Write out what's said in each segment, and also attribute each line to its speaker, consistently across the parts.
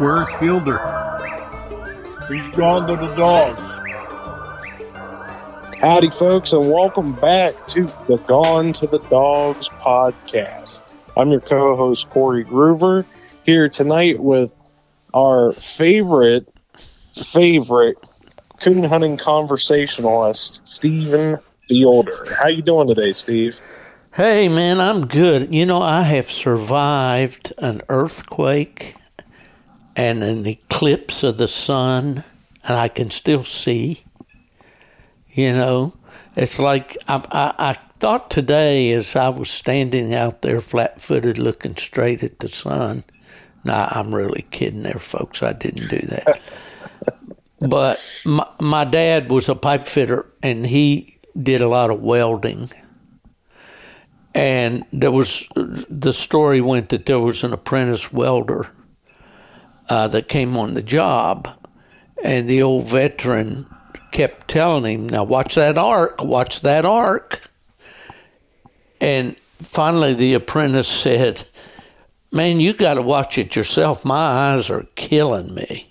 Speaker 1: Where's Fielder? He's gone to the dogs.
Speaker 2: Howdy, folks, and welcome back to the Gone to the Dogs podcast. I'm your co-host, Corey Groover, here tonight with our favorite coon hunting conversationalist, Stephen Fielder. How you doing today, Steve?
Speaker 3: Hey, man, I'm good. You know, I have survived an earthquake and an eclipse of the sun, and I can still see. You know, it's like I thought today as I was standing out there flat-footed looking straight at the sun. Nah, I'm really kidding there, folks. I didn't do that. But my dad was a pipe fitter, and he did a lot of welding. And the story went that there was an apprentice welder that came on the job, and the old veteran kept telling him, now watch that arc. And finally the apprentice said, man, you got to watch it yourself. My eyes are killing me.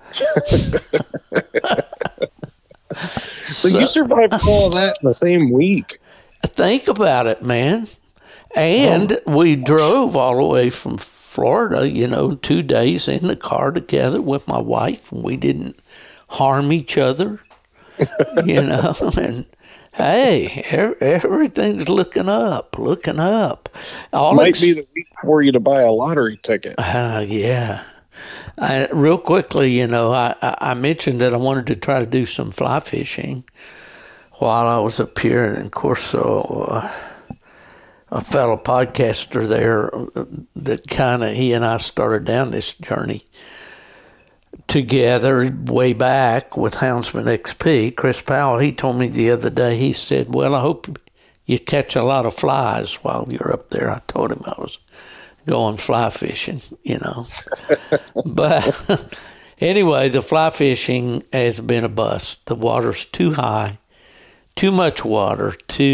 Speaker 2: So you survived all that in the same week.
Speaker 3: Think about it, man. And we drove all the way from Florida, 2 days in the car together with my wife, and we didn't harm each other, and hey, everything's looking up.
Speaker 2: Might be the week for you to buy a lottery ticket.
Speaker 3: Yeah. Real quickly, I mentioned that I wanted to try to do some fly fishing while I was up here, and of course, a fellow podcaster there that he and I started down this journey together way back with Houndsman XP, Chris Powell. He told me the other day, he said, well, I hope you catch a lot of flies while you're up there. I told him I was going fly fishing, But anyway, the fly fishing has been a bust. The water's too high, too much water,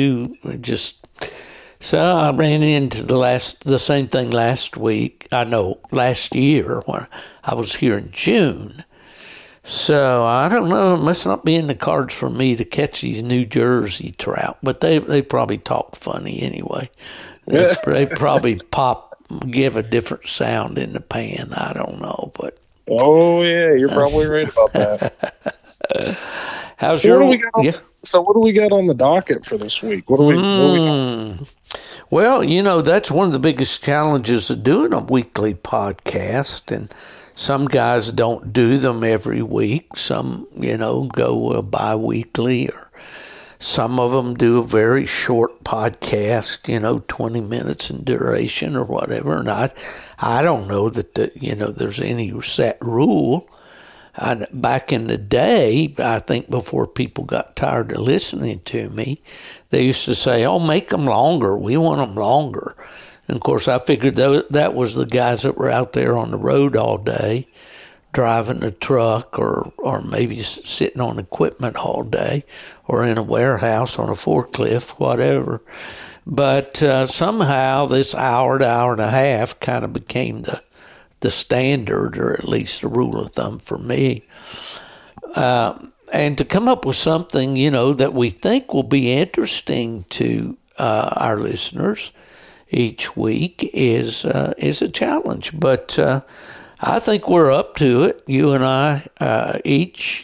Speaker 3: So I ran into the same thing last year when I was here in June. So I don't know, it must not be in the cards for me to catch these New Jersey trout, but they probably talk funny anyway. They probably give a different sound in the pan. I don't know, but.
Speaker 2: Oh yeah, you're probably right about that.
Speaker 3: How's
Speaker 2: So what do we got on the docket for this week? What do we talking?
Speaker 3: Well, that's one of the biggest challenges of doing a weekly podcast, and some guys don't do them every week. Some, go bi-weekly, or some of them do a very short podcast, 20 minutes in duration or whatever. And I don't know that there's any set rule. Back in the day, I think before people got tired of listening to me, they used to say, make them longer. We want them longer. And, of course, I figured that was the guys that were out there on the road all day, driving a truck or maybe sitting on equipment all day or in a warehouse on a forklift, whatever. But somehow this hour to hour and a half kind of became the standard, or at least the rule of thumb for me. And to come up with something, that we think will be interesting to our listeners each week is a challenge. But I think we're up to it. You and I each,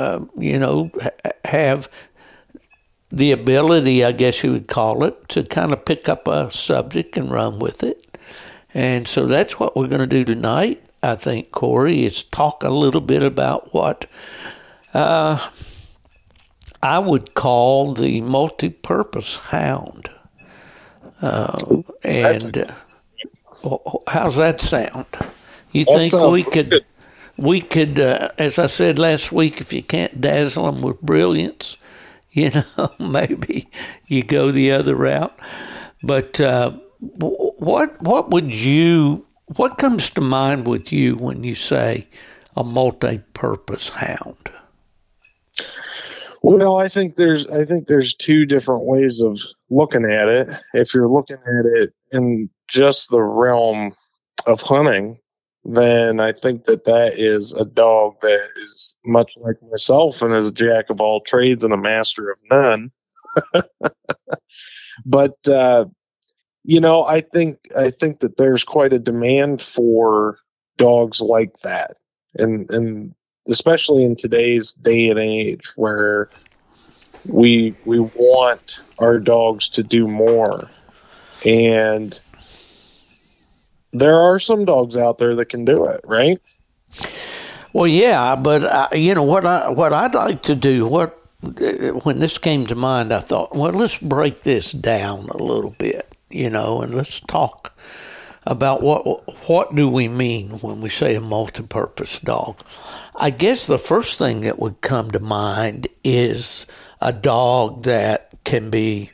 Speaker 3: have the ability, I guess you would call it, to kind of pick up a subject and run with it. And so that's what we're going to do tonight, I think, Corey, is talk a little bit about what I would call the multi-purpose hound. And how's that sound? You think we could, as I said last week, if you can't dazzle them with brilliance, maybe you go the other route. But what comes to mind with you when you say a multi-purpose hound?
Speaker 2: Well, I think there's two different ways of looking at it. If you're looking at it in just the realm of hunting, then I think that is a dog that is much like myself and is a jack of all trades and a master of none. But I think that there's quite a demand for dogs like that, and especially in today's day and age where we want our dogs to do more, and there are some dogs out there that can do it, right?
Speaker 3: Well, yeah, but what I'd like to do, when this came to mind, I thought, well, let's break this down a little bit, and let's talk about what do we mean when we say a multi-purpose dog. I guess the first thing that would come to mind is a dog that can be,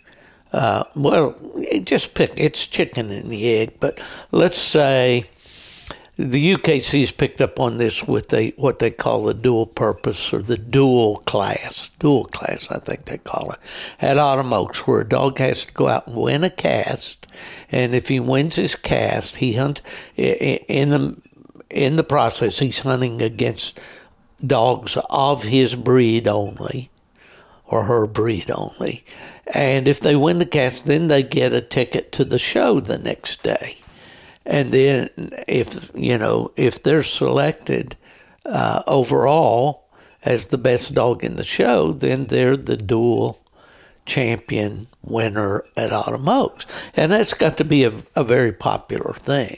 Speaker 3: it's chicken and the egg, but let's say the UKC's picked up on this with what they call the dual purpose or the dual class, I think they call it, at Autumn Oaks, where a dog has to go out and win a cast, and if he wins his cast, he hunts in the process. He's hunting against dogs of his breed only, or her breed only, and if they win the cast, then they get a ticket to the show the next day. And then if they're selected overall as the best dog in the show, then they're the dual champion winner at Autumn Oaks. And that's got to be a very popular thing.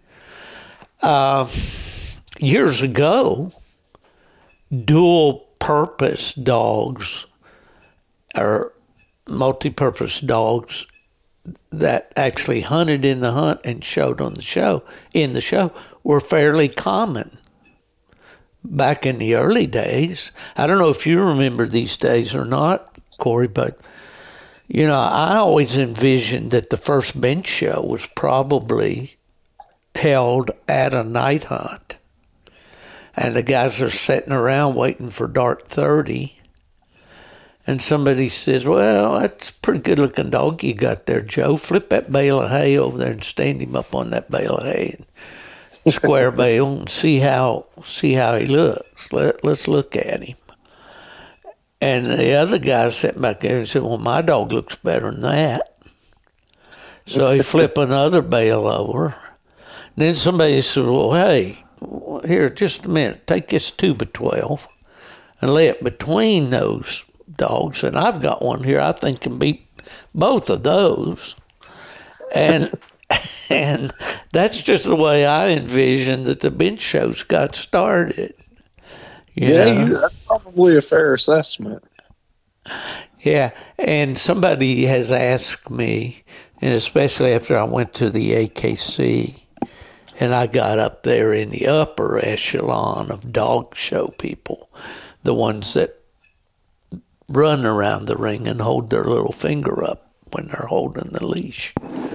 Speaker 3: Years ago, dual purpose dogs or multi-purpose dogs that actually hunted in the hunt and showed on the show were fairly common back in the early days. I don't know if you remember these days or not, Corey, but I always envisioned that the first bench show was probably held at a night hunt, and the guys are sitting around waiting for dark 30. And somebody says, well, that's a pretty good-looking dog you got there, Joe. Flip that bale of hay over there and stand him up on that bale of hay and square bale and see how he looks. Let's look at him. And the other guy sat back there and said, well, my dog looks better than that. So he flip another bale over. Then somebody said, well, hey, here, just a minute. Take this 2x12 and lay it between those dogs, and I've got one here I think can beat both of those, and that's just the way I envisioned that the bench shows got started.
Speaker 2: That's probably a fair assessment.
Speaker 3: Yeah, and somebody has asked me, and especially after I went to the AKC and I got up there in the upper echelon of dog show people, the ones that run around the ring and hold their little finger up when they're holding the leash.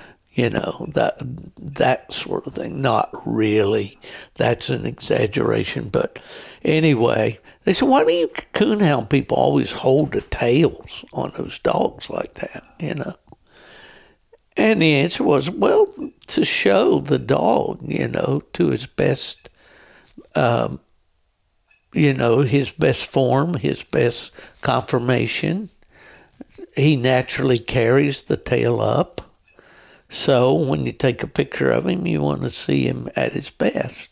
Speaker 3: That sort of thing. Not really. That's an exaggeration. But anyway, they said, why do you coonhound people always hold the tails on those dogs like that, And the answer was, well, to show the dog, to his best his best form, his best conformation. He naturally carries the tail up. So when you take a picture of him, you want to see him at his best.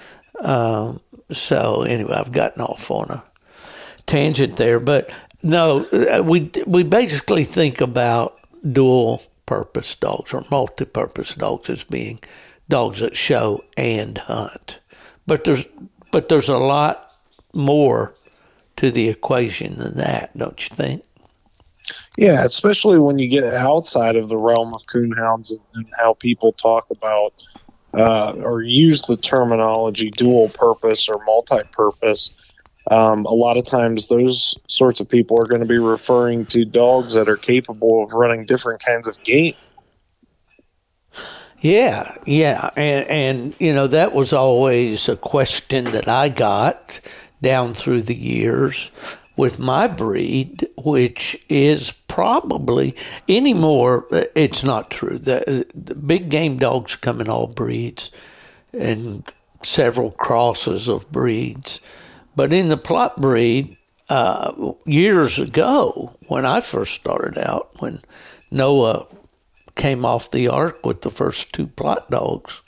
Speaker 3: So anyway, I've gotten off on a tangent there. But no, we basically think about dual-purpose dogs or multi-purpose dogs as being dogs that show and hunt. But there's a lot more to the equation than that, don't you think?
Speaker 2: Yeah, especially when you get outside of the realm of coonhounds and how people talk about or use the terminology dual purpose or multi-purpose. A lot of times those sorts of people are going to be referring to dogs that are capable of running different kinds of game.
Speaker 3: Yeah, and that was always a question that I got down through the years with my breed, which is probably anymore. It's not true. The big game dogs come in all breeds, and several crosses of breeds. But in the Plott breed, years ago, when I first started out, when Noah came off the ark with the first 2 Plott dogs,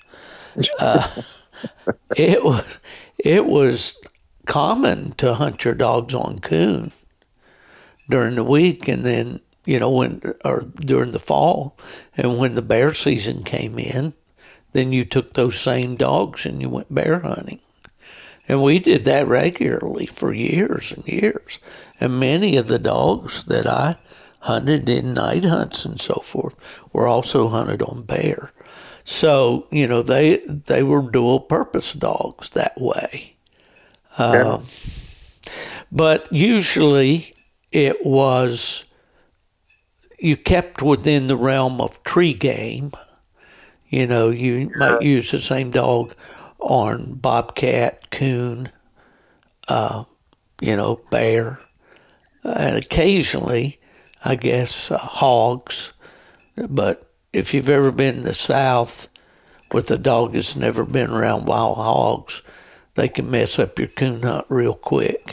Speaker 3: it was common to hunt your dogs on coon during the week, and then during the fall, and when the bear season came in, then you took those same dogs and you went bear hunting. And we did that regularly for years and years. And many of the dogs that I hunted in night hunts and so forth were also hunted on bear. So, they were dual purpose dogs that way. But usually it was, you kept within the realm of tree game. You might use the same dog on bobcat, coon, bear, and occasionally, I guess, hogs. But if you've ever been in the South with a dog that's never been around wild hogs, they can mess up your coon hunt real quick.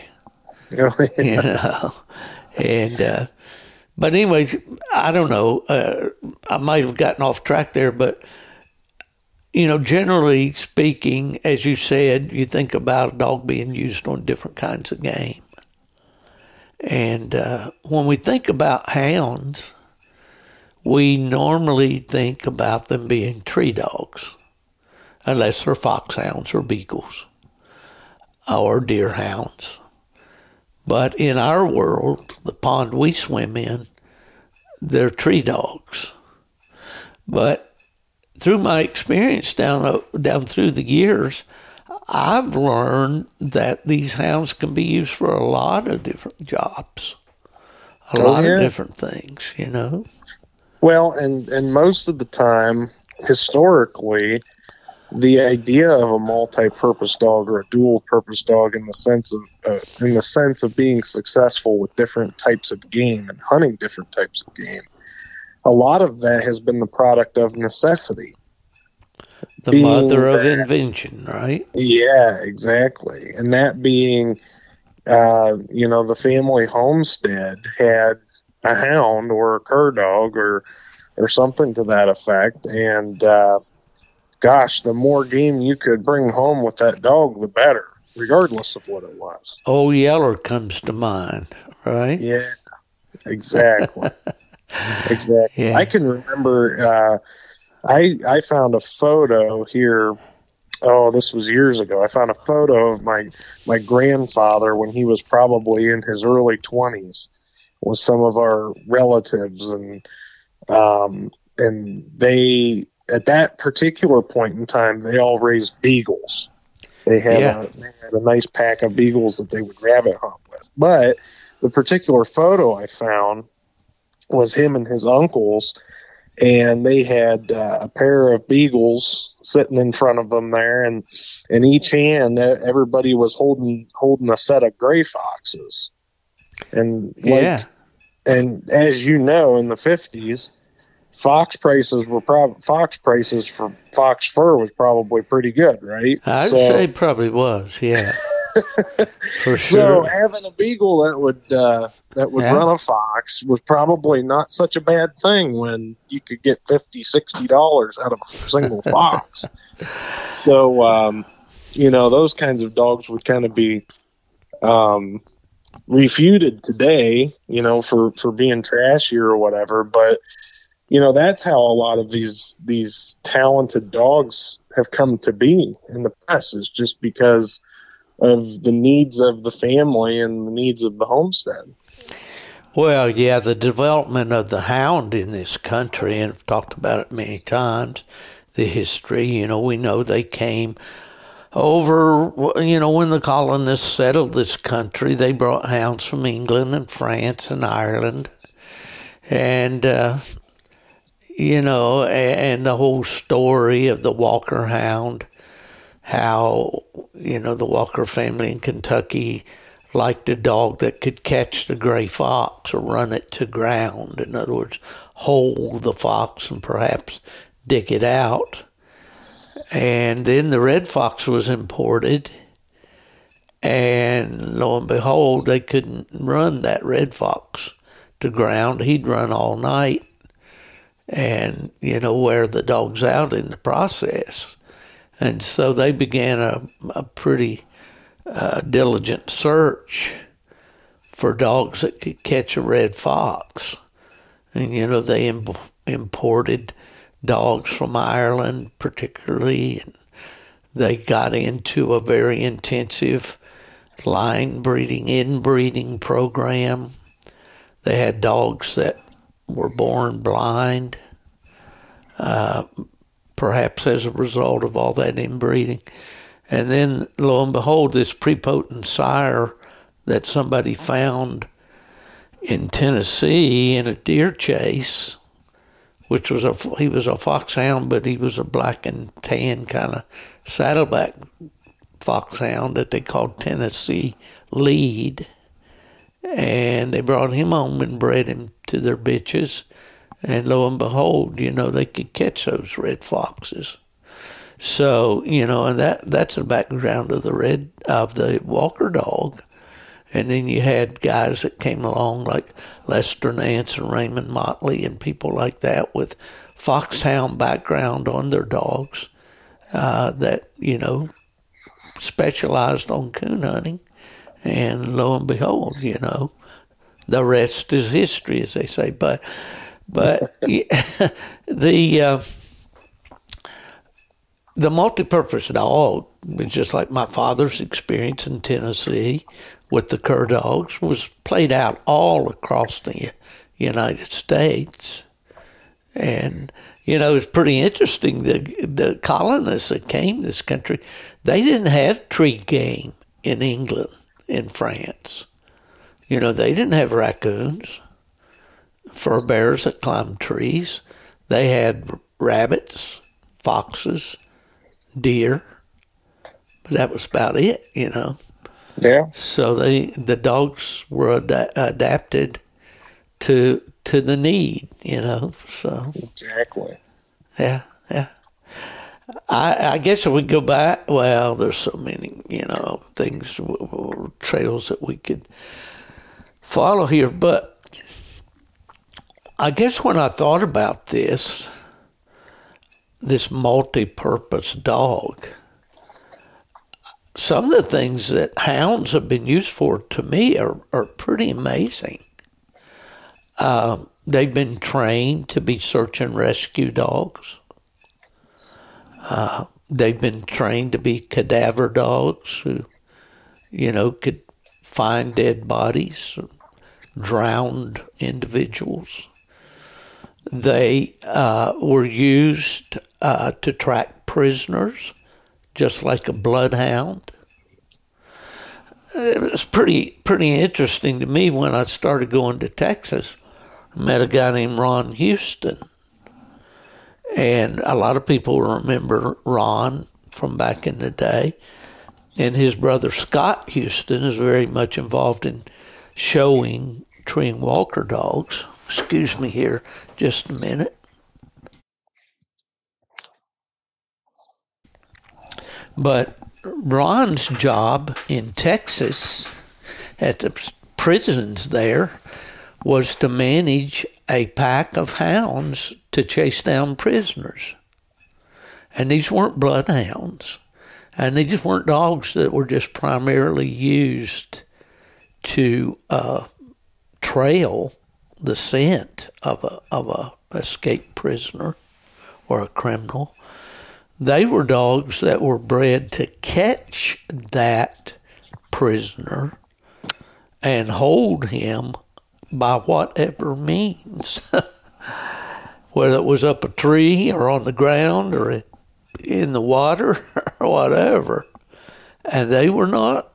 Speaker 3: And but anyways, I don't know. I might have gotten off track there, but generally speaking, as you said, you think about a dog being used on different kinds of game. And when we think about hounds, we normally think about them being tree dogs, unless they're foxhounds or beagles or deer hounds. But in our world, the pond we swim in, they're tree dogs. But through my experience down through the years, I've learned that these hounds can be used for a lot of different jobs, a lot of different things,
Speaker 2: Well, and most of the time, historically, the idea of a multi-purpose dog or a dual-purpose dog in the sense of being successful with different types of game and hunting different types of game, a lot of that has been the product of necessity.
Speaker 3: The mother of invention, right?
Speaker 2: Yeah, exactly. And that being, the family homestead had a hound or a cur dog or something to that effect, and gosh, the more game you could bring home with that dog, the better, regardless of what it was.
Speaker 3: Old Yeller comes to mind, right?
Speaker 2: Yeah, exactly. Exactly. Yeah. I can remember, I found a photo here. Oh, this was years ago. I found a photo of my grandfather when he was probably in his early 20s with some of our relatives, and they, at that particular point in time, they all raised beagles. They had a nice pack of beagles that they would rabbit hunt with. But the particular photo I found was him and his uncles, and they had a pair of beagles sitting in front of them there, and in each hand, everybody was holding a set of gray foxes. And and as you know, in the 50s, fox prices for fox fur was probably pretty good, right?
Speaker 3: I'd say it probably was, yeah. For sure.
Speaker 2: So having a beagle that would run a fox was probably not such a bad thing when you could get $50-$60 out of a single fox. So those kinds of dogs would kind of be refuted today, for being trashy or whatever, but that's how a lot of these talented dogs have come to be in the past, is just because of the needs of the family and the needs of the homestead.
Speaker 3: Well, yeah, the development of the hound in this country, and I've talked about it many times, the history, we know they came over, when the colonists settled this country, they brought hounds from England and France and Ireland. And, and the whole story of the Walker Hound, how, the Walker family in Kentucky liked a dog that could catch the gray fox or run it to ground. In other words, hold the fox and perhaps dig it out. And then the red fox was imported, and lo and behold, they couldn't run that red fox to ground. He'd run all night and, wear the dogs out in the process. And so they began a pretty diligent search for dogs that could catch a red fox. And, they imported dogs from Ireland particularly, and they got into a very intensive line breeding, inbreeding program. They had dogs that were born blind, perhaps as a result of all that inbreeding. And then, lo and behold, this prepotent sire that somebody found in Tennessee in a deer chase, which was he was a foxhound, but he was a black and tan kind of saddleback foxhound that they called Tennessee Lead. And they brought him home and bred him to their bitches. And lo and behold, they could catch those red foxes. So, and that's the background of the Walker dog. And then you had guys that came along like Lester Nance and Raymond Motley and people like that with foxhound background on their dogs that, specialized on coon hunting. And lo and behold, the rest is history, as they say. But the multi-purpose dog was just like my father's experience in Tennessee with the cur dogs was played out all across the United States. And, it's pretty interesting. The colonists that came to this country, they didn't have tree game in England, in France. They didn't have raccoons, fur bears that climbed trees. They had rabbits, foxes, deer, but that was about it,
Speaker 2: Yeah.
Speaker 3: So the dogs were adapted to the need, So
Speaker 2: Exactly.
Speaker 3: yeah. I guess if we go back, well, there's so many, things, trails that we could follow here, but I guess when I thought about this multi-purpose dog, some of the things that hounds have been used for, to me, are pretty amazing. They've been trained to be search and rescue dogs. They've been trained to be cadaver dogs who, could find dead bodies, drowned individuals. They were used to track prisoners, just like a bloodhound. It was pretty interesting to me when I started going to Texas. I met a guy named Ron Houston. And a lot of people remember Ron from back in the day. And his brother Scott Houston is very much involved in showing treeing Walker dogs. Excuse me here just a minute. But Ron's job in Texas at the prisons there was to manage a pack of hounds to chase down prisoners. And these weren't bloodhounds. And these weren't dogs that were just primarily used to trail the scent of a escaped prisoner or a criminal. They were dogs that were bred to catch that prisoner and hold him by whatever means, whether it was up a tree or on the ground or in the water or whatever. And they were not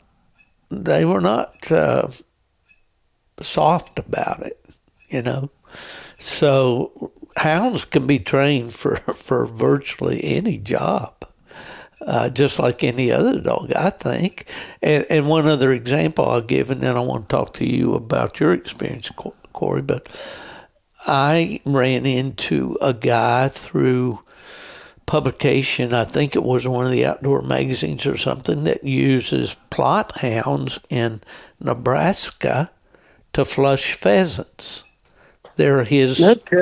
Speaker 3: soft about it, So hounds can be trained for virtually any job, just like any other dog, I think. And one other example I'll give, and then I want to talk to you about your experience, Corey, but I ran into a guy through publication, I think it was one of the outdoor magazines or something, that uses Plott hounds in Nebraska to flush pheasants. They're his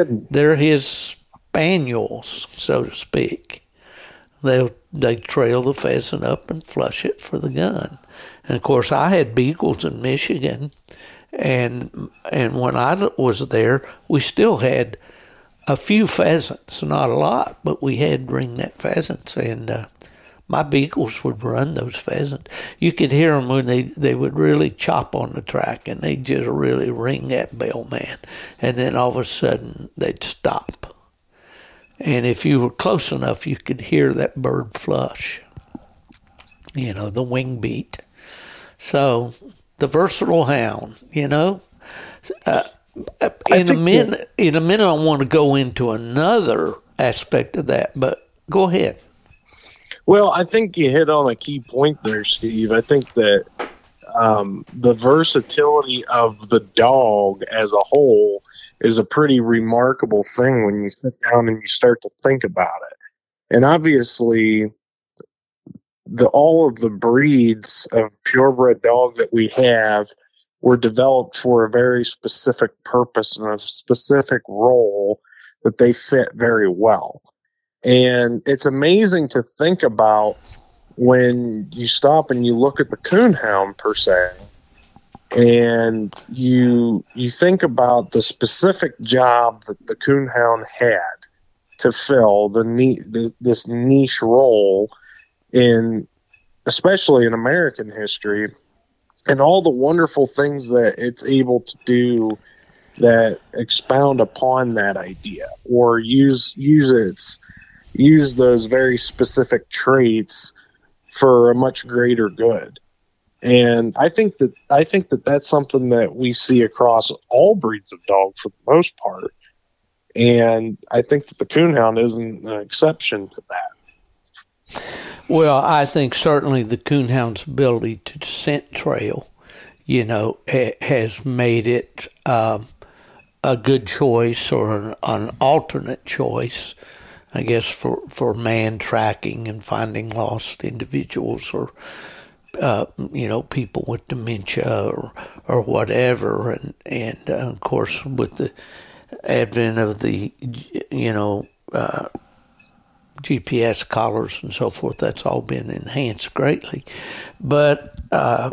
Speaker 3: spaniels, so to speak. They trail the pheasant up and flush it for the gun. And of course, I had beagles in Michigan, and when I was there, we still had a few pheasants, not a lot, but we had ringneck pheasants, and my beagles would run those pheasants. You could hear them when they would really chop on the track, and they'd just really ring that bell, man. And then all of a sudden, they'd stop. And if you were close enough, you could hear that bird flush, the wing beat. So the versatile hound, In a minute, I want to go into another aspect of that, but go ahead.
Speaker 2: Well, I think you hit on a key point there, Steve. I think that the versatility of the dog as a whole is a pretty remarkable thing when you sit down and you start to think about it. And obviously, all of the breeds of purebred dog that we have were developed for a very specific purpose and a specific role that they fit very well. And it's amazing to think about when you stop and you look at the coonhound per se, and you think about the specific job that the coonhound had to fill this niche role especially in American history, and all the wonderful things that it's able to do that expound upon that idea or use those very specific traits for a much greater good. And I think that that's something that we see across all breeds of dog for the most part. And I think that the coonhound isn't an exception to that.
Speaker 3: Well, I think certainly the coonhound's ability to scent trail, has made it a good choice or an alternate choice, I guess, for man tracking and finding lost individuals or people with dementia or whatever, and of course with the advent of the GPS collars and so forth, that's all been enhanced greatly. But the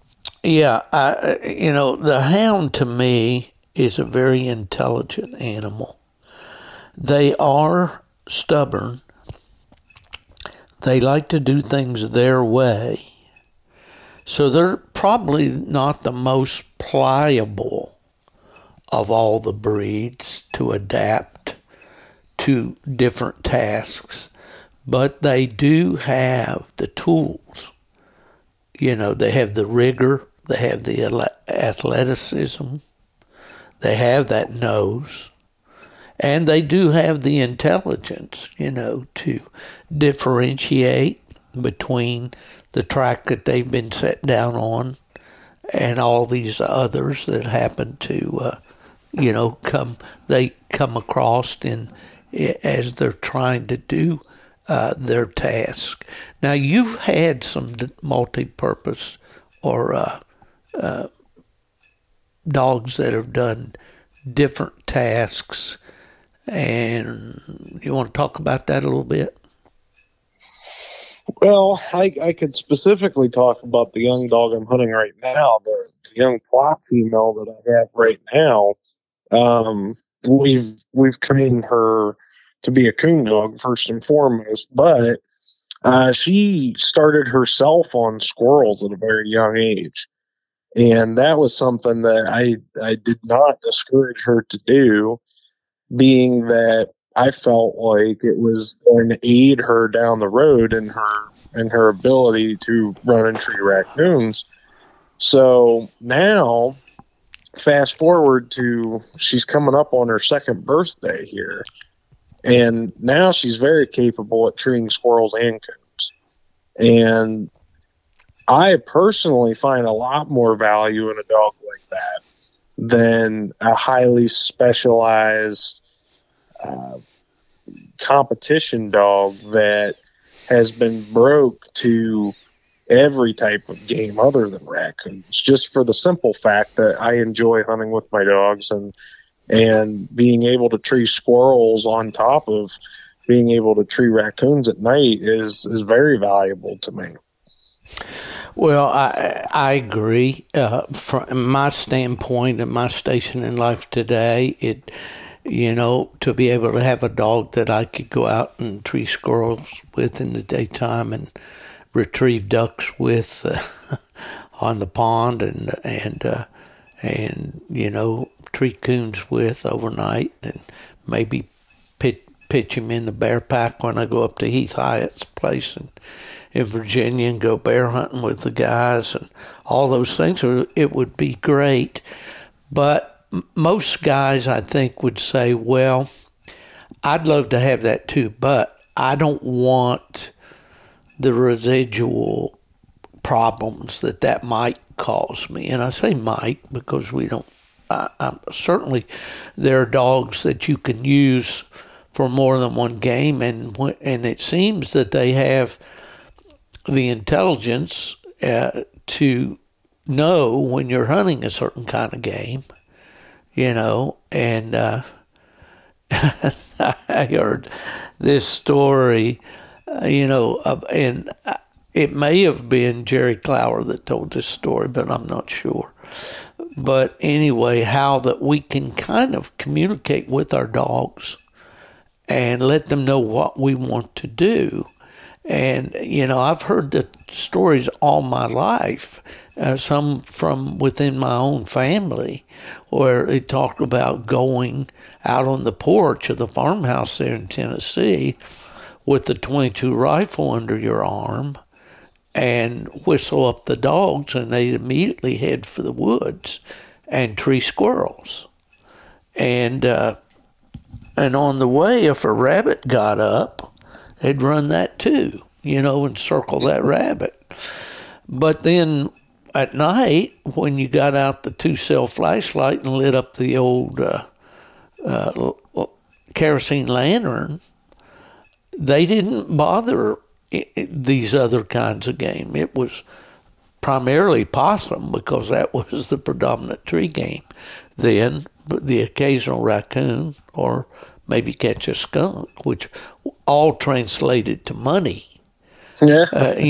Speaker 3: hound to me is a very intelligent animal. They are stubborn. They like to do things their way. So they're probably not the most pliable of all the breeds to adapt to different tasks, but they do have the tools. They have the rigor, they have the athleticism, they have that nose, and they do have the intelligence, to differentiate between the track that they've been set down on and all these others that happen to, come across as they're trying to do their task. Now, you've had some multi-purpose or dogs that have done different tasks, and you want to talk about that a little bit?
Speaker 2: Well, I could specifically talk about the young dog I'm hunting right now, the young Plott female that I have right now. We've trained her to be a coon dog first and foremost, but she started herself on squirrels at a very young age, and that was something that I did not discourage her to do, being that I felt like it was going to aid her down the road in her ability to run and tree raccoons. So now, fast forward to she's coming up on her second birthday here, and now she's very capable at treeing squirrels and coons. And I personally find a lot more value in a dog like that than a highly specialized competition dog that has been broke to every type of game other than raccoons, just for the simple fact that I enjoy hunting with my dogs, and being able to tree squirrels on top of being able to tree raccoons at night is very valuable to me.
Speaker 3: Well, I agree. From my standpoint and my station in life today, to be able to have a dog that I could go out and tree squirrels with in the daytime and retrieve ducks with on the pond and treat coons with overnight, and maybe pitch him in the bear pack when I go up to Heath Hyatt's place in Virginia and go bear hunting with the guys and all those things. It would be great. But most guys, I think, would say, well, I'd love to have that too, but I don't want the residual problems that might cause me. And I say might because we don't, certainly there are dogs that you can use for more than one game, and it seems that they have the intelligence to know when you're hunting a certain kind of game, and I heard this story, and it may have been Jerry Clower that told this story, but I'm not sure. But anyway, how that we can kind of communicate with our dogs and let them know what we want to do. And, I've heard the stories all my life, some from within my own family, where they talked about going out on the porch of the farmhouse there in Tennessee with the .22 rifle under your arm and whistle up the dogs, and they'd immediately head for the woods and tree squirrels. And on the way, if a rabbit got up, they'd run that too, and circle that rabbit. But then at night, when you got out the 2-cell flashlight and lit up the old kerosene lantern, they didn't bother these other kinds of game. It was primarily possum because that was the predominant tree game. Then the occasional raccoon or maybe catch a skunk, which all translated to money.
Speaker 2: Yeah.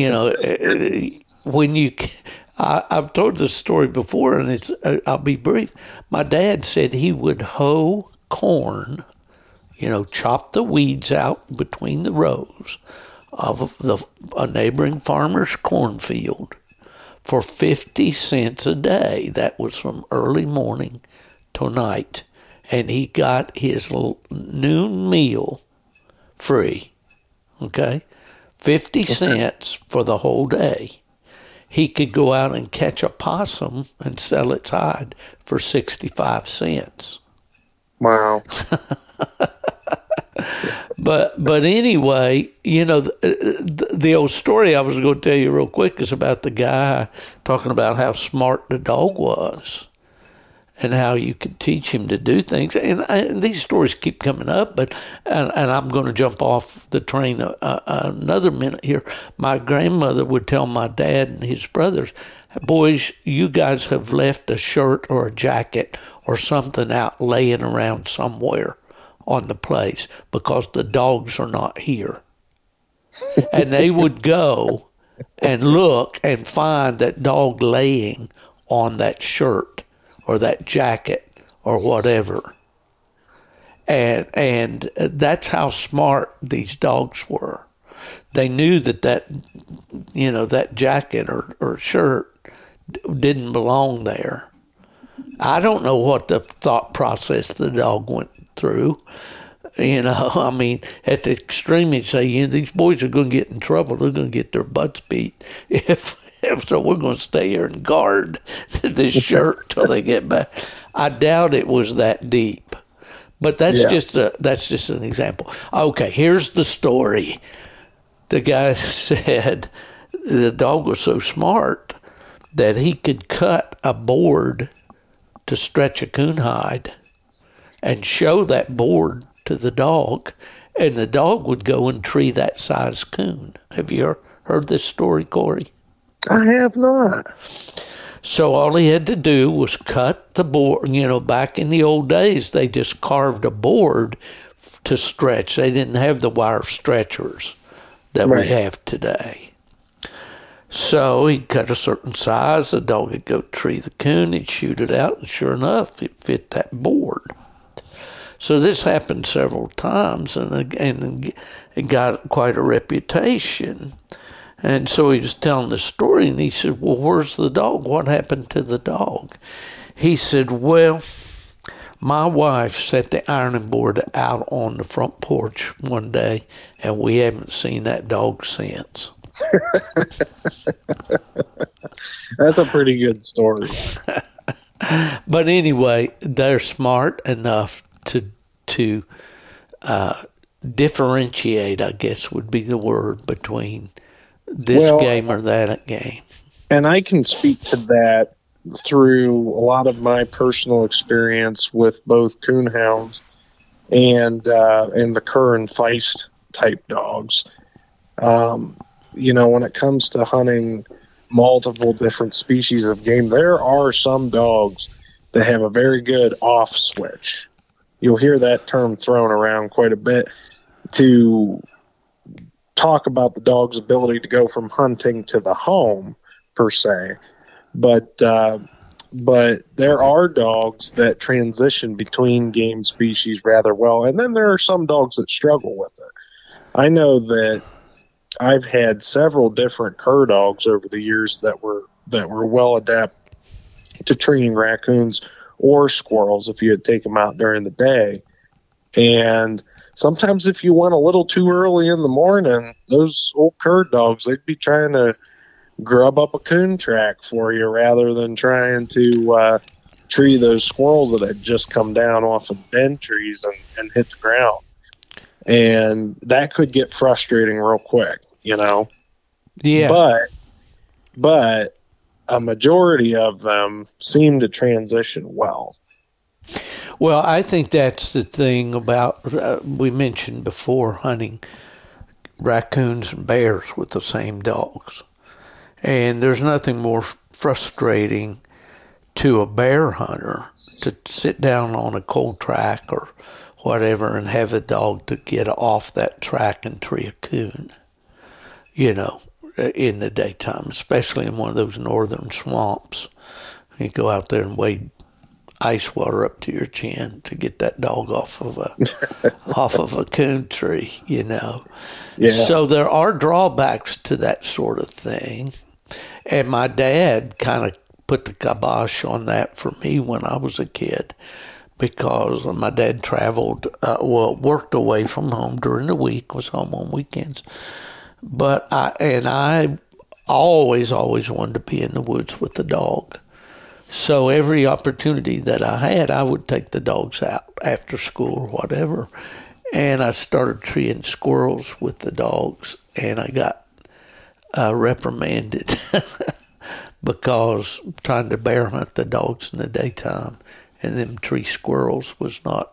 Speaker 3: I've told this story before, and I'll be brief. My dad said he would hoe corn, chop the weeds out between the rows of a neighboring farmer's cornfield for 50 cents a day. That was from early morning till night. And he got his noon meal free, okay? 50 cents for the whole day. He could go out and catch a possum and sell its hide for 65 cents.
Speaker 2: Wow.
Speaker 3: But anyway, the old story I was going to tell you real quick is about the guy talking about how smart the dog was and how you could teach him to do things. And these stories keep coming up, and I'm going to jump off the train another minute here. My grandmother would tell my dad and his brothers, boys, you guys have left a shirt or a jacket or something out laying around somewhere on the place because the dogs are not here. And they would go and look and find that dog laying on that shirt or that jacket or whatever. And that's how smart these dogs were. They knew that jacket or shirt didn't belong there. I don't know what the thought process the dog went through. At the extreme, you'd say, these boys are going to get in trouble. They're going to get their butts beat. If so, we're going to stay here and guard this shirt till they get back. I doubt it was that deep, but that's just an example. Okay, here's the story. The guy said the dog was so smart that he could cut a board to stretch a coon hide and show that board to the dog, and the dog would go and tree that size coon. Have you heard this story, Corey?
Speaker 2: I have not.
Speaker 3: So all he had to do was cut the board. Back in the old days, they just carved a board to stretch. They didn't have the wire stretchers that we have today. So he'd cut a certain size. The dog would go tree the coon. He'd shoot it out, and sure enough, it fit that board. So this happened several times, and it got quite a reputation. And so he was telling the story, and he said, well, where's the dog? What happened to the dog? He said, well, my wife set the ironing board out on the front porch one day, and we haven't seen that dog since.
Speaker 2: That's a pretty good story.
Speaker 3: But anyway, they're smart enough to differentiate, I guess would be the word, between this game or that game.
Speaker 2: And I can speak to that through a lot of my personal experience with both coonhounds and the cur and feist type dogs. When it comes to hunting multiple different species of game, there are some dogs that have a very good off switch. You'll hear that term thrown around quite a bit to talk about the dog's ability to go from hunting to the home, per se. But there are dogs that transition between game species rather well, and then there are some dogs that struggle with it. I know that I've had several different cur dogs over the years that were well adapted to treating raccoons or squirrels if you had take them out during the day. And sometimes if you went a little too early in the morning, those old cur dogs, they'd be trying to grub up a coon track for you rather than trying to tree those squirrels that had just come down off of bend trees and hit the ground. And that could get frustrating real quick, Yeah. But a majority of them seem to transition well.
Speaker 3: Well, I think that's the thing about, we mentioned before, hunting raccoons and bears with the same dogs. And there's nothing more frustrating to a bear hunter to sit down on a cold track or whatever and have a dog to get off that track and tree a coon, in the daytime, especially in one of those northern swamps. You go out there and wade ice water up to your chin to get that dog off of a coon tree, Yeah. So there are drawbacks to that sort of thing. And my dad kind of put the kibosh on that for me when I was a kid, because my dad traveled, worked away from home during the week, was home on weekends. But I always wanted to be in the woods with the dog. So every opportunity that I had, I would take the dogs out after school or whatever. And I started treeing squirrels with the dogs, and I got reprimanded because trying to bear hunt the dogs in the daytime and them tree squirrels was not,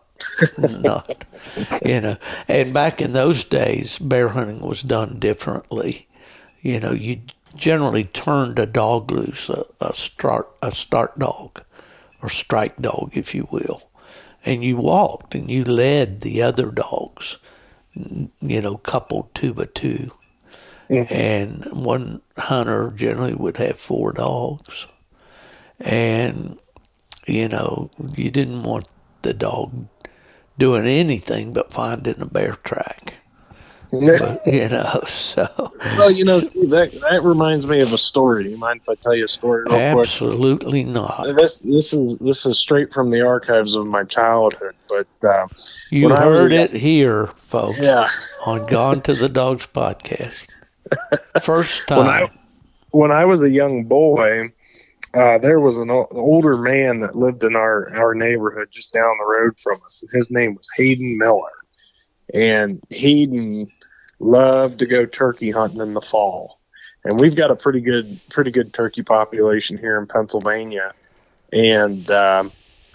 Speaker 3: And back in those days, bear hunting was done differently. You generally turned a dog loose, a start dog or strike dog, if you will, and you walked and you led the other dogs, coupled 2 by 2. Mm-hmm. And one hunter generally would have 4 dogs. And, you didn't want the dog doing anything but finding a bear track. But, so.
Speaker 2: Well, Steve, that reminds me of a story. Do you mind if I tell you a story real quick?
Speaker 3: Absolutely not.
Speaker 2: This is straight from the archives of my childhood. But
Speaker 3: you heard it here, folks.
Speaker 2: Yeah.
Speaker 3: On Gone to the Dogs podcast. First time.
Speaker 2: When I was a young boy, there was an older man that lived in our neighborhood just down the road from us. His name was Hayden Miller. And Hayden loved to go turkey hunting in the fall. And we've got a pretty good turkey population here in Pennsylvania. And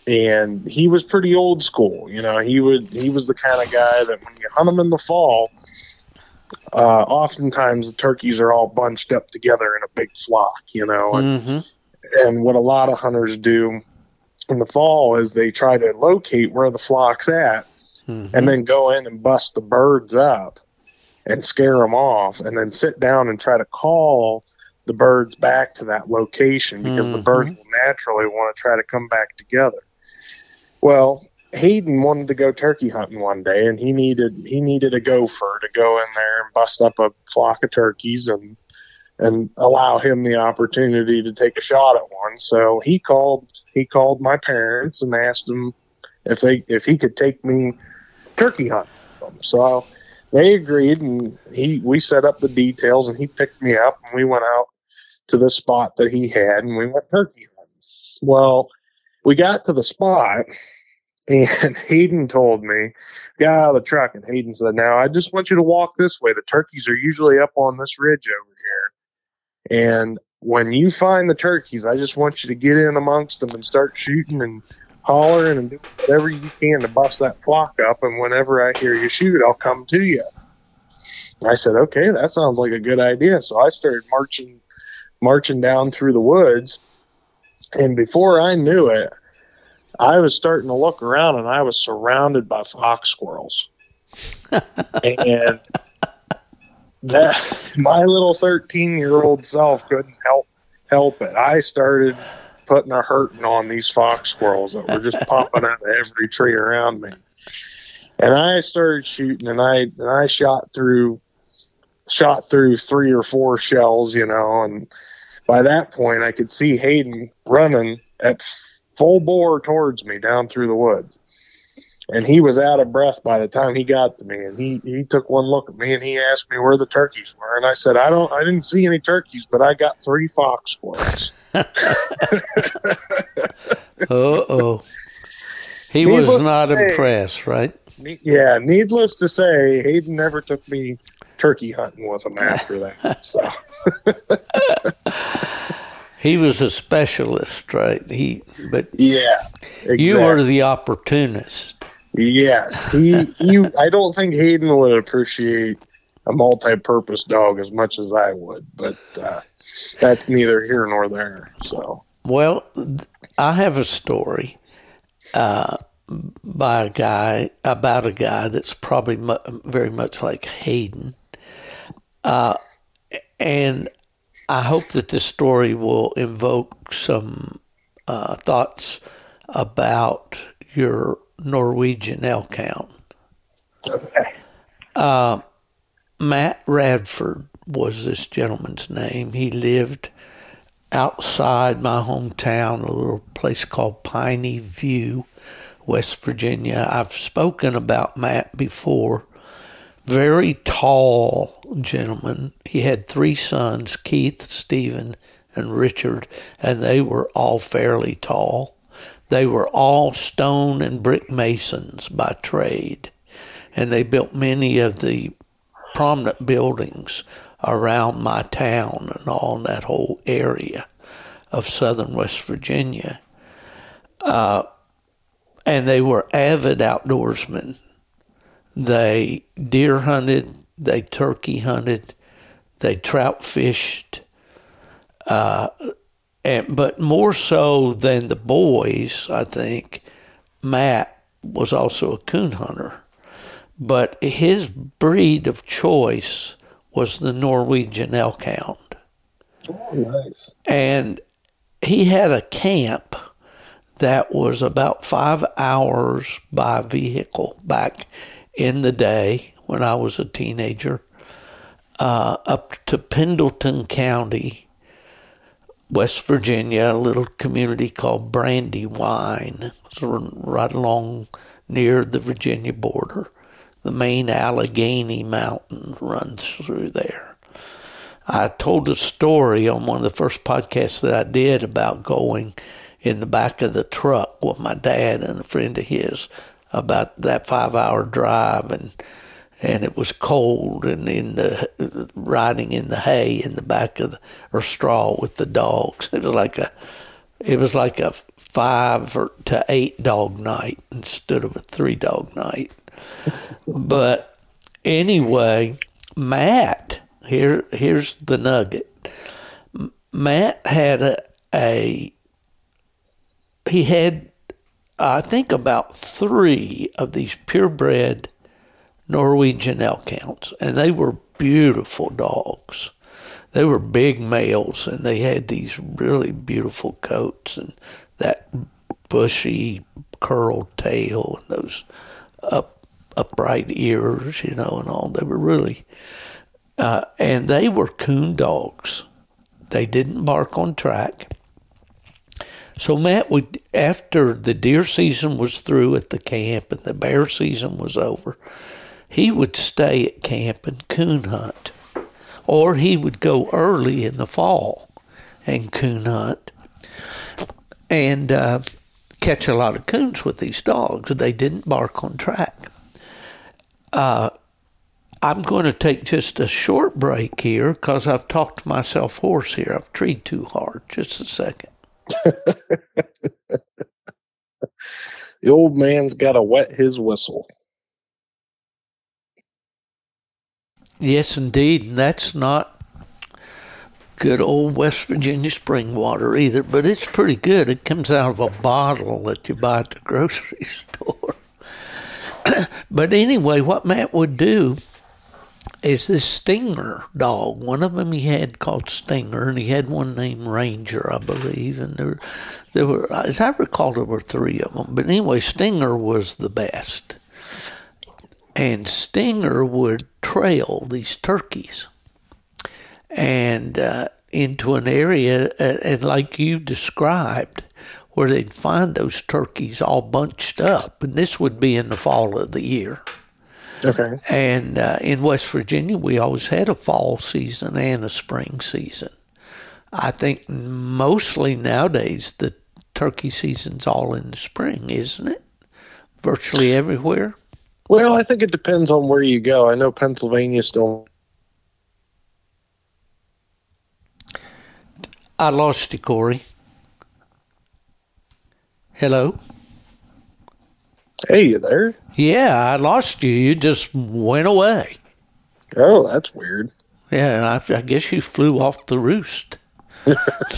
Speaker 2: And he was pretty old school. You know, he was the kind of guy that when you hunt him in the fall, oftentimes the turkeys are all bunched up together in a big flock, you know. And what a lot of hunters do in the fall is they try to locate where the flock's at and then go in and bust the birds up and scare them off, and then sit down and try to call the birds back to that location, because the birds will naturally want to try to come back together. Well, Hayden wanted to go turkey hunting one day, and he needed a gopher to go in there and bust up a flock of turkeys and allow him the opportunity to take a shot at one. So he called my parents and asked them if he could take me turkey hunting. So they agreed, and we set up the details, and he picked me up, and we went out to the spot that he had, and we went turkey hunting. Well, we got to the spot, and Hayden told me, got out of the truck, and Hayden said, "Now, I just want you to walk this way. The turkeys are usually up on this ridge over here. And when you find the turkeys, I just want you to get in amongst them and start shooting and hollering and do whatever you can to bust that flock up. And whenever I hear you shoot, I'll come to you." I said, "Okay, that sounds like a good idea." So I started marching down through the woods. And before I knew it, I was starting to look around, and I was surrounded by fox squirrels. And that my little 13-year-old self couldn't help it. I started putting a hurting on these fox squirrels that were just popping out of every tree around me. And I started shooting, and I shot through 3 or 4 shells, you know, and by that point I could see Hayden running at full bore towards me down through the woods. And he was out of breath by the time he got to me, and he took one look at me, and he asked me where the turkeys were. And I said, I didn't see any turkeys, but I got 3 fox squirrels.
Speaker 3: He was not impressed, right?
Speaker 2: Yeah, needless to say, Hayden never took me turkey hunting with him after that. So
Speaker 3: he was a specialist, right? But
Speaker 2: yeah, exactly.
Speaker 3: You were the opportunist.
Speaker 2: Yes, I don't think Hayden would appreciate a multi-purpose dog as much as I would, but that's neither here nor there. So,
Speaker 3: well, I have a story about a guy that's probably very much like Hayden, and I hope that this story will invoke some thoughts about your Norwegian elk hound.
Speaker 2: Okay.
Speaker 3: Matt Radford was this gentleman's name. He lived outside my hometown, a little place called Piney View, West Virginia. I've spoken about Matt before. Very tall gentleman. He had 3 sons, Keith, Stephen, and Richard, and they were all fairly tall. They were all stone and brick masons by trade, and they built many of the prominent buildings around my town and all that whole area of southern West Virginia. And they were avid outdoorsmen. They deer hunted, they turkey hunted, they trout fished, but more so than the boys, I think, Matt was also a coon hunter. But his breed of choice was the Norwegian elk hound.
Speaker 2: Oh, nice.
Speaker 3: And he had a camp that was about 5 hours by vehicle back in the day when I was a teenager, up to Pendleton County, West Virginia, a little community called Brandywine. It's right along near the Virginia border. The main Allegheny Mountain runs through there. I told a story on one of the first podcasts that I did about going in the back of the truck with my dad and a friend of his about that 5-hour drive, and it was cold, and riding in the hay in the back of or straw with the dogs. It was like a to 8 dog night instead of a 3 dog night. But anyway, Matt, here's the nugget. Matt had he had, I think, about 3 of these purebred Norwegian elk hounds, and they were beautiful dogs. They were big males, and they had these really beautiful coats and that bushy curled tail and those upright ears, and all. They were really, and they were coon dogs. They didn't bark on track. So Matt would, after the deer season was through at the camp and the bear season was over, he would stay at camp and coon hunt. Or he would go early in the fall and coon hunt and catch a lot of coons with these dogs. They didn't bark on track. I'm going to take just a short break here because I've talked myself hoarse here. I've treed too hard. Just a second.
Speaker 2: The old man's got to wet his whistle.
Speaker 3: Yes, indeed. And that's not good old West Virginia spring water either, but it's pretty good. It comes out of a bottle that you buy at the grocery store. But anyway, what Matt would do is this Stinger dog. One of them he had called Stinger, and he had one named Ranger, I believe. And there were, as I recall, there were 3 of them. But anyway, Stinger was the best. And Stinger would trail these turkeys and into an area, and like you described, where they'd find those turkeys all bunched up. And this would be in the fall of the year.
Speaker 2: Okay.
Speaker 3: And in West Virginia, we always had a fall season and a spring season. I think mostly nowadays the turkey season's all in the spring, isn't it? Virtually everywhere.
Speaker 2: Well, I think it depends on where you go. I know Pennsylvania still.
Speaker 3: I lost you, Corey. Hello?
Speaker 2: Hey, you there?
Speaker 3: Yeah, I lost you. You just went away.
Speaker 2: Oh, that's weird.
Speaker 3: Yeah, I guess you flew off the roost.
Speaker 2: I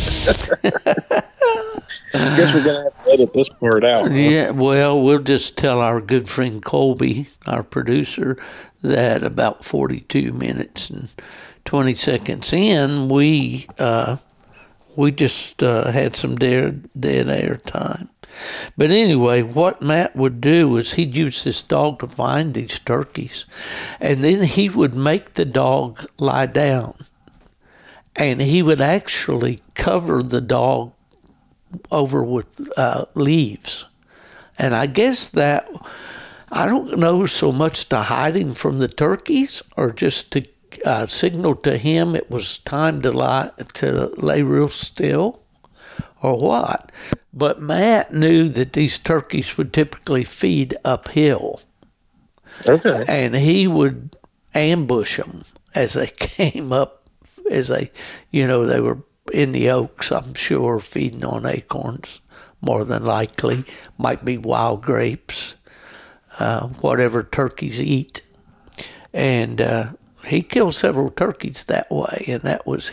Speaker 2: guess we're going to have to edit this part out. Huh?
Speaker 3: Yeah, well, we'll just tell our good friend Colby, our producer, that about 42 minutes and 20 seconds in, we just had some dead air time. But anyway, what Matt would do is he'd use this dog to find these turkeys, and then he would make the dog lie down, and he would actually cover the dog over with leaves. And I guess that, I don't know so much to hide him from the turkeys or just to signal to him it was time to lay real still or what. But Matt knew that these turkeys would typically feed uphill.
Speaker 2: Okay.
Speaker 3: And he would ambush them as they came up, as they were in the oaks, I'm sure, feeding on acorns, more than likely. Might be wild grapes, whatever turkeys eat. And he killed several turkeys that way, and that was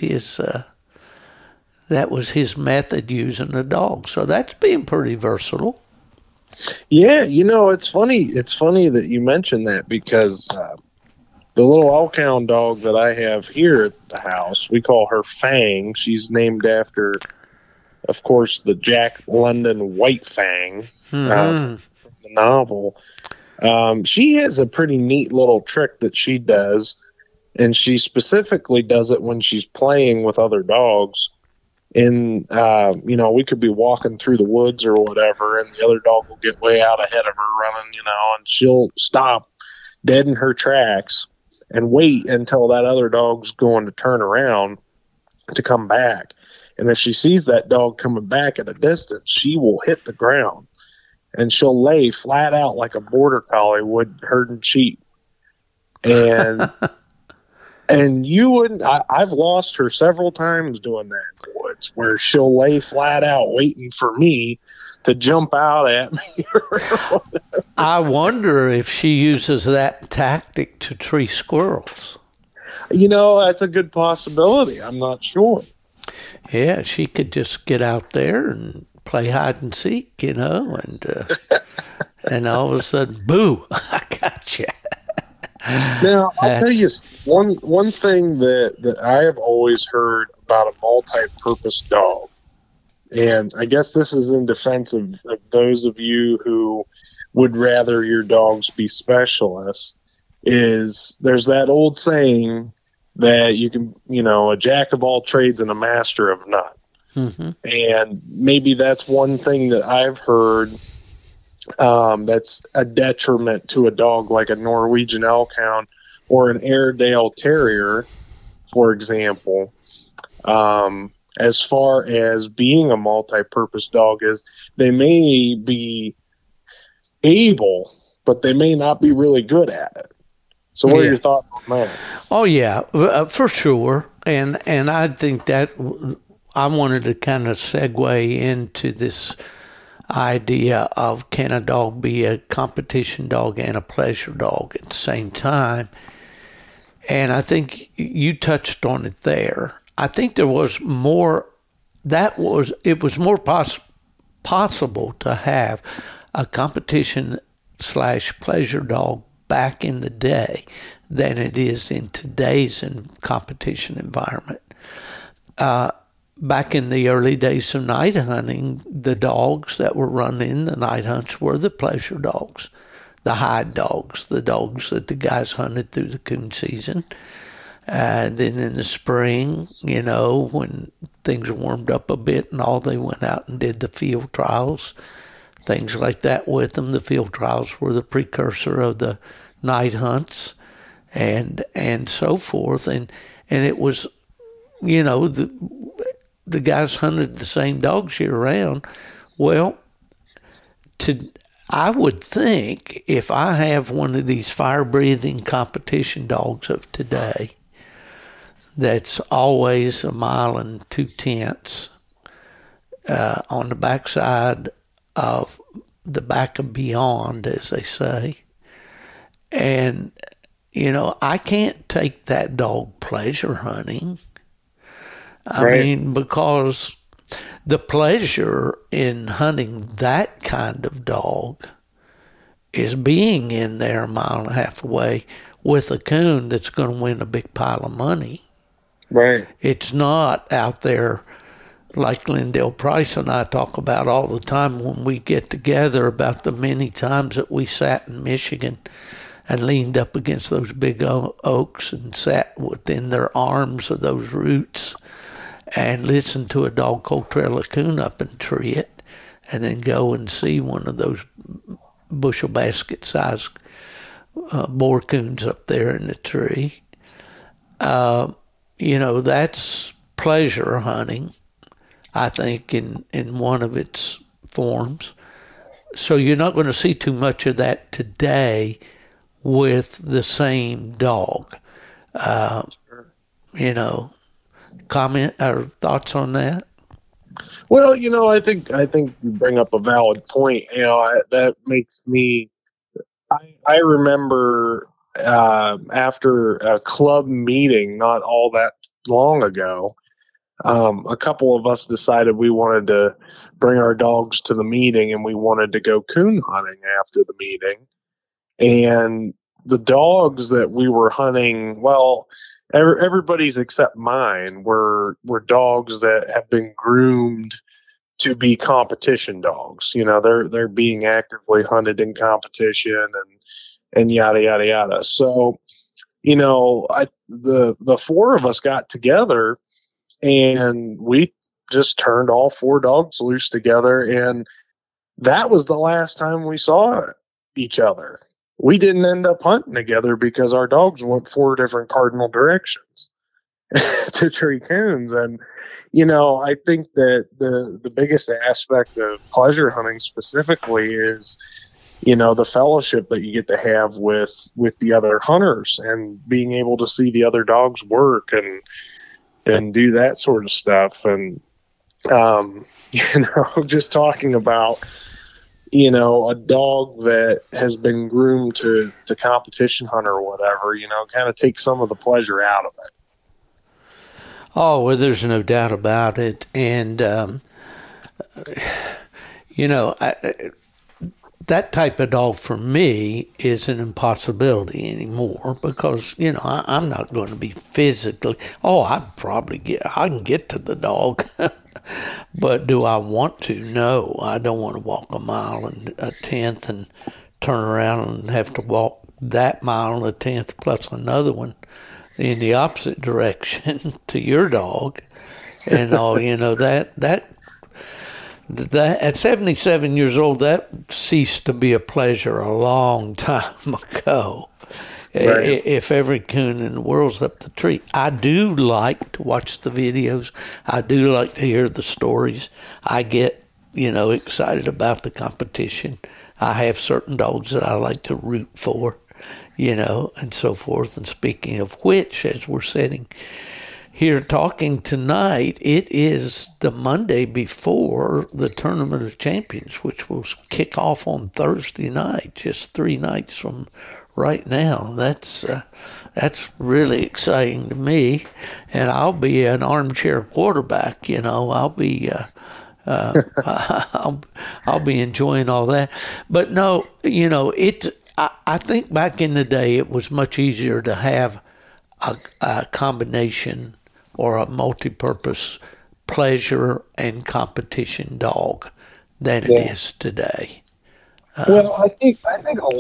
Speaker 3: his method using the dog. So that's being pretty versatile.
Speaker 2: Yeah, it's funny. It's funny that you mentioned that because the little elk hound dog that I have here at the house, we call her Fang. She's named after, of course, the Jack London White Fang from the novel. She has a pretty neat little trick that she does, and she specifically does it when she's playing with other dogs. And, we could be walking through the woods or whatever, and the other dog will get way out ahead of her running, and she'll stop dead in her tracks and wait until that other dog's going to turn around to come back. And if she sees that dog coming back at a distance, she will hit the ground and she'll lay flat out like a border collie would herding sheep. And and you wouldn't, I've lost her several times doing that in the woods, where she'll lay flat out waiting for me jump out at me.
Speaker 3: I wonder if she uses that tactic to tree squirrels.
Speaker 2: That's a good possibility. I'm not sure.
Speaker 3: Yeah, she could just get out there and play hide and seek, and and all of a sudden, boo! I got you.
Speaker 2: Now, I'll tell you one thing that I have always heard about a multi-purpose dog, and I guess this is in defense of those of you who would rather your dogs be specialists, is there's that old saying that you can, a jack of all trades and a master of none. Mm-hmm. And maybe that's one thing that I've heard that's a detriment to a dog like a Norwegian Elkhound or an Airedale Terrier, for example. As far as being a multi-purpose dog is, they may be able, but they may not be really good at it. So what are your thoughts on that?
Speaker 3: Oh, yeah, for sure. And I think that I wanted to kind of segue into this idea of, can a dog be a competition dog and a pleasure dog at the same time? And I think you touched on it there. I think there was more, it was more possible to have a competition / pleasure dog back in the day than it is in today's competition environment. Back in the early days of night hunting, the dogs that were running the night hunts were the pleasure dogs, the hide dogs, the dogs that the guys hunted through the coon season. And then in the spring, when things warmed up a bit and all, they went out and did the field trials, things like that with them. The field trials were the precursor of the night hunts and so forth. And it was, the guys hunted the same dogs year round. Well, I would think if I have one of these fire-breathing competition dogs of today that's always 1 2/10 miles on the backside of the back of beyond, as they say, and, I can't take that dog pleasure hunting. I mean, because the pleasure in hunting that kind of dog is being in there 1.5 miles away with a coon that's going to win a big pile of money.
Speaker 2: Right.
Speaker 3: It's not out there like Lindell Price and I talk about all the time when we get together, about the many times that we sat in Michigan and leaned up against those big oaks and sat within their arms of those roots and listened to a dog cold trail a coon up and tree it, and then go and see one of those bushel basket size boar coons up there in the tree. That's pleasure hunting, I think, in one of its forms. So you're not going to see too much of that today with the same dog. Comment or thoughts on that?
Speaker 2: Well, I think you bring up a valid point. That makes me. I remember after a club meeting not all that long ago, a couple of us decided we wanted to bring our dogs to the meeting, and we wanted to go coon hunting after the meeting. And the dogs that we were hunting, well, everybody's except mine were dogs that have been groomed to be competition dogs. They're being actively hunted in competition and yada yada yada. So, the 4 of us got together and we just turned all 4 dogs loose together, and that was the last time we saw each other. We didn't end up hunting together because our dogs went 4 different cardinal directions to tree coons. And, I think that the biggest aspect of pleasure hunting specifically is, the fellowship that you get to have with the other hunters and being able to see the other dogs work and do that sort of stuff. And just talking about, a dog that has been groomed to competition hunt or whatever, kind of take some of the pleasure out of it.
Speaker 3: Oh, well, there's no doubt about it. And, that type of dog for me is an impossibility anymore because, I'm not going to be physically, I can get to the dog. But do I want to? No, I don't want to walk a mile and a tenth and turn around and have to walk that mile and a tenth plus another one in the opposite direction to your dog. And that at 77 years old, that ceased to be a pleasure a long time ago. Right. If every coon in the world's up the tree. I do like to watch the videos. I do like to hear the stories. I get, excited about the competition. I have certain dogs that I like to root for, and so forth. And speaking of which, as we're sitting here talking tonight, it is the Monday before the Tournament of Champions, which will kick off on Thursday night, just 3 nights from right now. That's really exciting to me, and I'll be an armchair quarterback. I'll be I'll be enjoying all that. But no, I think back in the day it was much easier to have a combination or a multi-purpose pleasure and competition dog than it is today.
Speaker 2: Well, I think a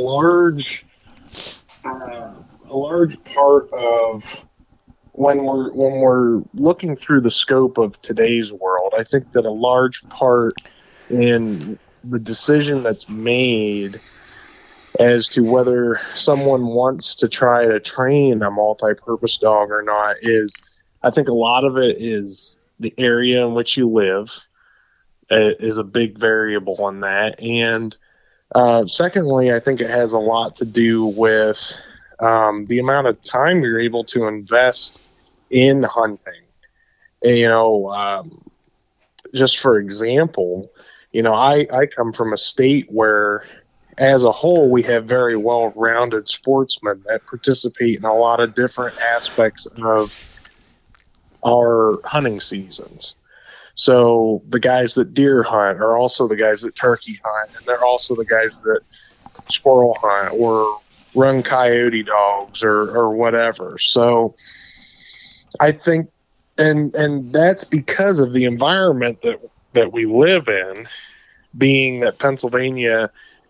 Speaker 2: large part of when we're looking through the scope of today's world, I think that a large part in the decision that's made as to whether someone wants to try to train a multi-purpose dog or not is, I think a lot of it is the area in which you live is a big variable in that. And secondly, I think it has a lot to do with the amount of time you're able to invest in hunting. And, just for example, I come from a state where, as a whole, we have very well-rounded sportsmen that participate in a lot of different aspects of our hunting seasons. So the guys that deer hunt are also the guys that turkey hunt, and they're also the guys that squirrel hunt or run coyote dogs or whatever. So I think, and that's because of the environment that we live in, being that Pennsylvania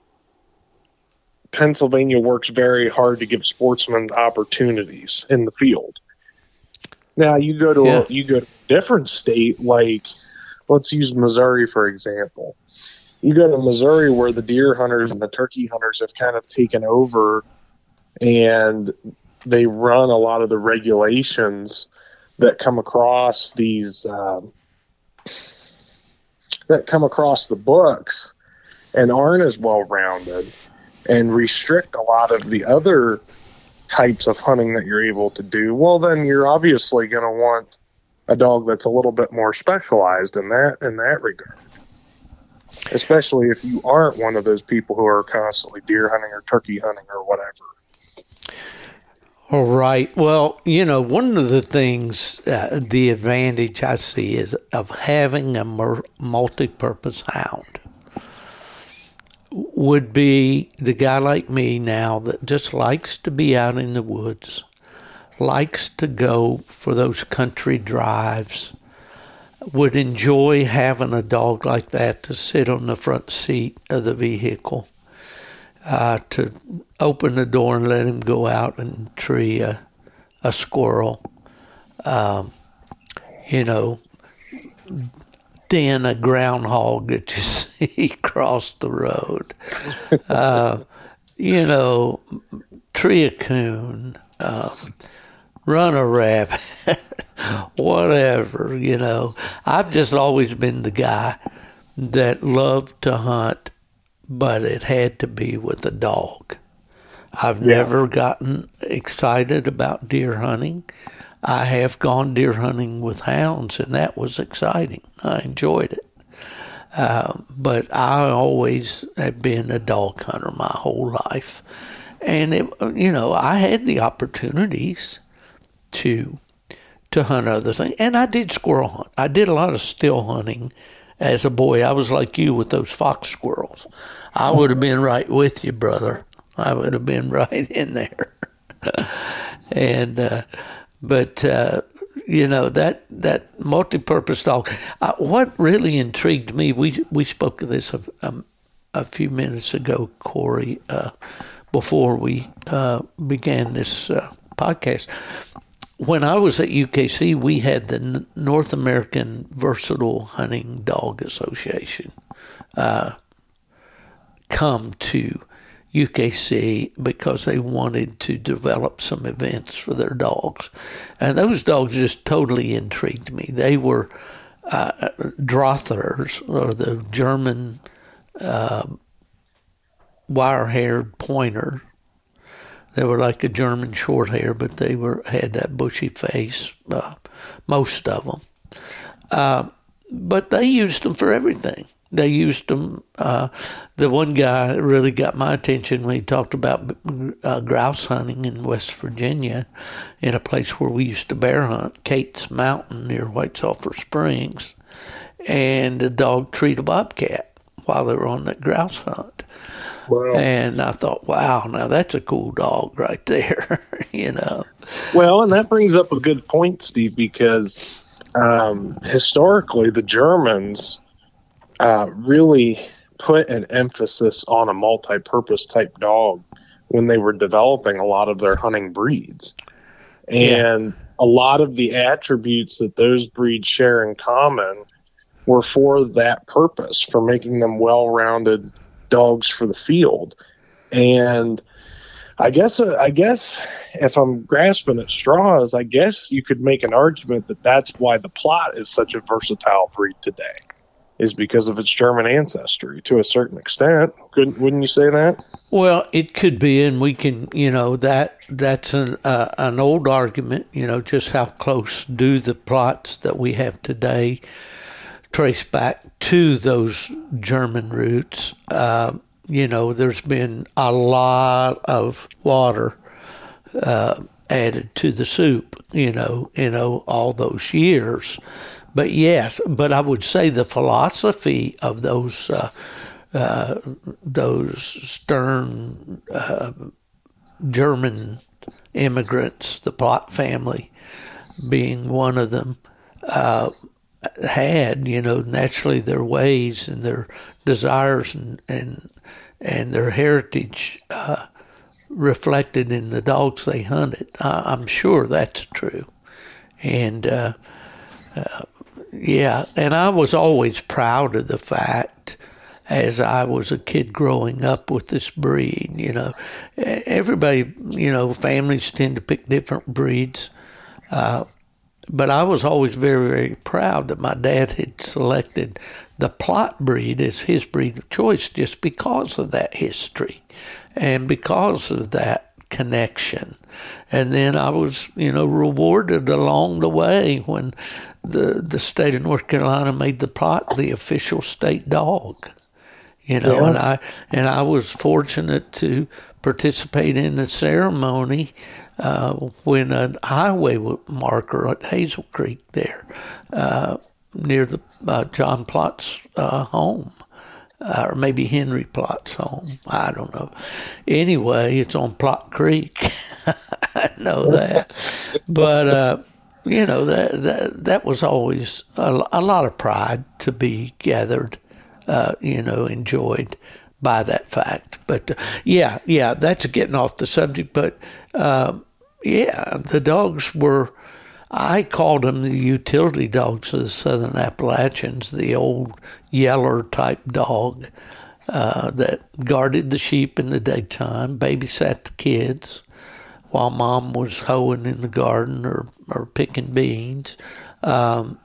Speaker 2: works very hard to give sportsmen opportunities in the field. Now you go to a different state, like let's use Missouri for example. You go to Missouri where the deer hunters and the turkey hunters have kind of taken over, and they run a lot of the regulations that come across these that come across the books and aren't as well rounded, and restrict a lot of the other types of hunting that you're able to do. Well, then you're obviously going to want a dog that's a little bit more specialized in that regard, especially if you aren't one of those people who are constantly deer hunting or turkey hunting or whatever.
Speaker 3: All right. Well, one of the things, the advantage I see is of having a multi-purpose hound would be the guy like me now that just likes to be out in the woods, likes to go for those country drives, would enjoy having a dog like that to sit on the front seat of the vehicle, to open the door and let him go out and tree a squirrel, then a groundhog that you see cross the road, tree a coon, run a rabbit, whatever, I've just always been the guy that loved to hunt, but it had to be with a dog. I've never gotten excited about deer hunting. I have gone deer hunting with hounds, and that was exciting. I enjoyed it. But I always have been a dog hunter my whole life. And, I had the opportunities to hunt other things. And I did squirrel hunt. I did a lot of still hunting as a boy. I was like you with those fox squirrels. I would have been right with you, brother. I would have been right in there. And, that multi-purpose dog. What really intrigued me, we spoke of this a few minutes ago, Corey, before we began this podcast. When I was at UKC, we had the North American Versatile Hunting Dog Association come to UKC because they wanted to develop some events for their dogs. And those dogs just totally intrigued me. They were Drothers, or the German wire-haired pointer. They were like a German short hair, but they had that bushy face, most of them. But they used them for everything. They used them. The one guy really got my attention when he talked about grouse hunting in West Virginia, in a place where we used to bear hunt, Kate's Mountain near White Sulphur Springs, and the dog treated a bobcat while they were on that grouse hunt. Wow. And I thought, wow, now that's a cool dog right there,
Speaker 2: Well, and that brings up a good point, Steve, because historically the Germans really put an emphasis on a multi-purpose type dog when they were developing a lot of their hunting breeds. And a lot of the attributes that those breeds share in common were for that purpose, for making them well-rounded dogs for the field. And I guess if I'm grasping at straws, I guess you could make an argument that that's why the Plott is such a versatile breed today, is because of its German ancestry to a certain extent. Wouldn't you say that?
Speaker 3: Well, it could be, and we can, that's an old argument, just how close do the Plotts that we have today trace back to those German roots. There's been a lot of water added to the soup, all those years. But yes, I would say the philosophy of those stern German immigrants, the Plott family being one of them, had, naturally their ways and their desires and their heritage reflected in the dogs they hunted. I'm sure that's true. And, and I was always proud of the fact, as I was a kid growing up with this breed, everybody, families tend to pick different breeds. But I was always very, very proud that my dad had selected the Plott breed as his breed of choice just because of that history and because of that connection. And then I was, rewarded along the way when the state of North Carolina made the Plott the official state dog. And I was fortunate to participate in the ceremony when a highway marker at Hazel Creek there near the John Plott's home, or maybe Henry Plott's home. I don't know. Anyway, it's on Plott Creek. I know that. But, that was always a lot of pride to be gathered, enjoyed by that fact. But, that's getting off the subject. But, the dogs were, I called them the utility dogs of the Southern Appalachians, the old yeller type dog that guarded the sheep in the daytime, babysat the kids while mom was hoeing in the garden or picking beans, drove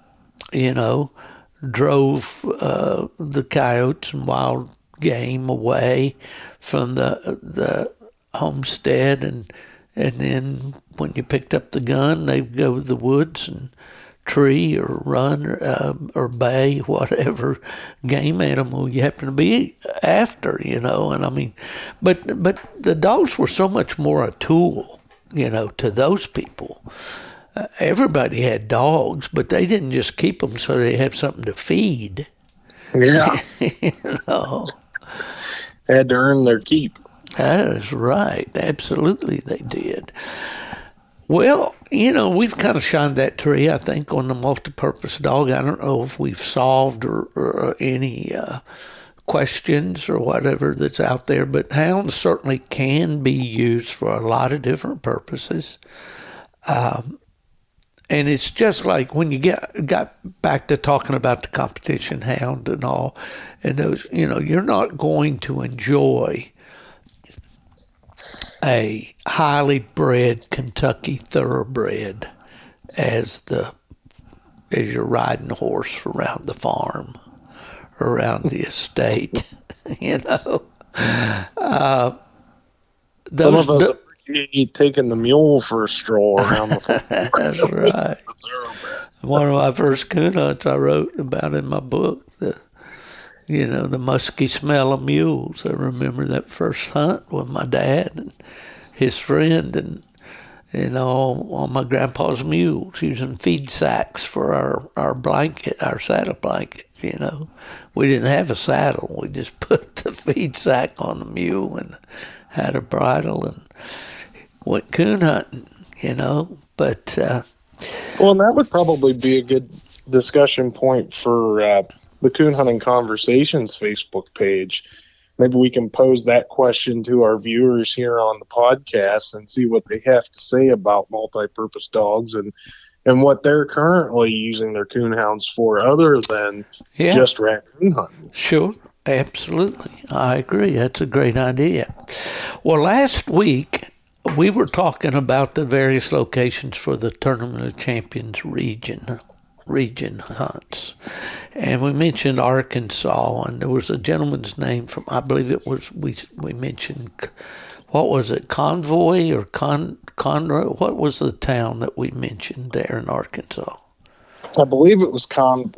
Speaker 3: the coyotes and wild game away from the homestead and And then when you picked up the gun, they'd go to the woods and tree or run or bay, whatever game animal you happen to be after, And I mean, but the dogs were so much more a tool, to those people. Everybody had dogs, but they didn't just keep them so they have something to feed.
Speaker 2: Yeah.
Speaker 1: Had to earn their keep.
Speaker 3: That is right. Absolutely, they did. Well, we've kind of shined that tree, I think, on the multi-purpose dog. I don't know if we've solved or any questions or whatever that's out there, but hounds certainly can be used for a lot of different purposes. And it's just like when you got back to talking about the competition hound and all, and those, you're not going to enjoy a highly bred Kentucky thoroughbred as you're riding a horse around the farm, around the estate,
Speaker 2: Some of us appreciate taking the mule for a stroll around the farm.
Speaker 3: That's right. One of my first coon hunts I wrote about in my book, the musky smell of mules. I remember that first hunt with my dad and his friend and, on my grandpa's mules, using feed sacks for our blanket, our saddle blanket, We didn't have a saddle. We just put the feed sack on the mule and had a bridle and went coon hunting, But
Speaker 2: well, and that would probably be a good discussion point for the Coon Hunting Conversations Facebook page. Maybe we can pose that question to our viewers here on the podcast and see what they have to say about multi-purpose dogs and what they're currently using their coon hounds for other than just raccoon hunting.
Speaker 3: Sure, absolutely. I agree. That's a great idea. Well, last week we were talking about the various locations for the Tournament of Champions region hunts, and we mentioned Arkansas, and there was a gentleman's name from, I believe it was, we mentioned, what was it, Convoy or Conroe? What was the town that we mentioned there in Arkansas?
Speaker 2: I believe it was Conway,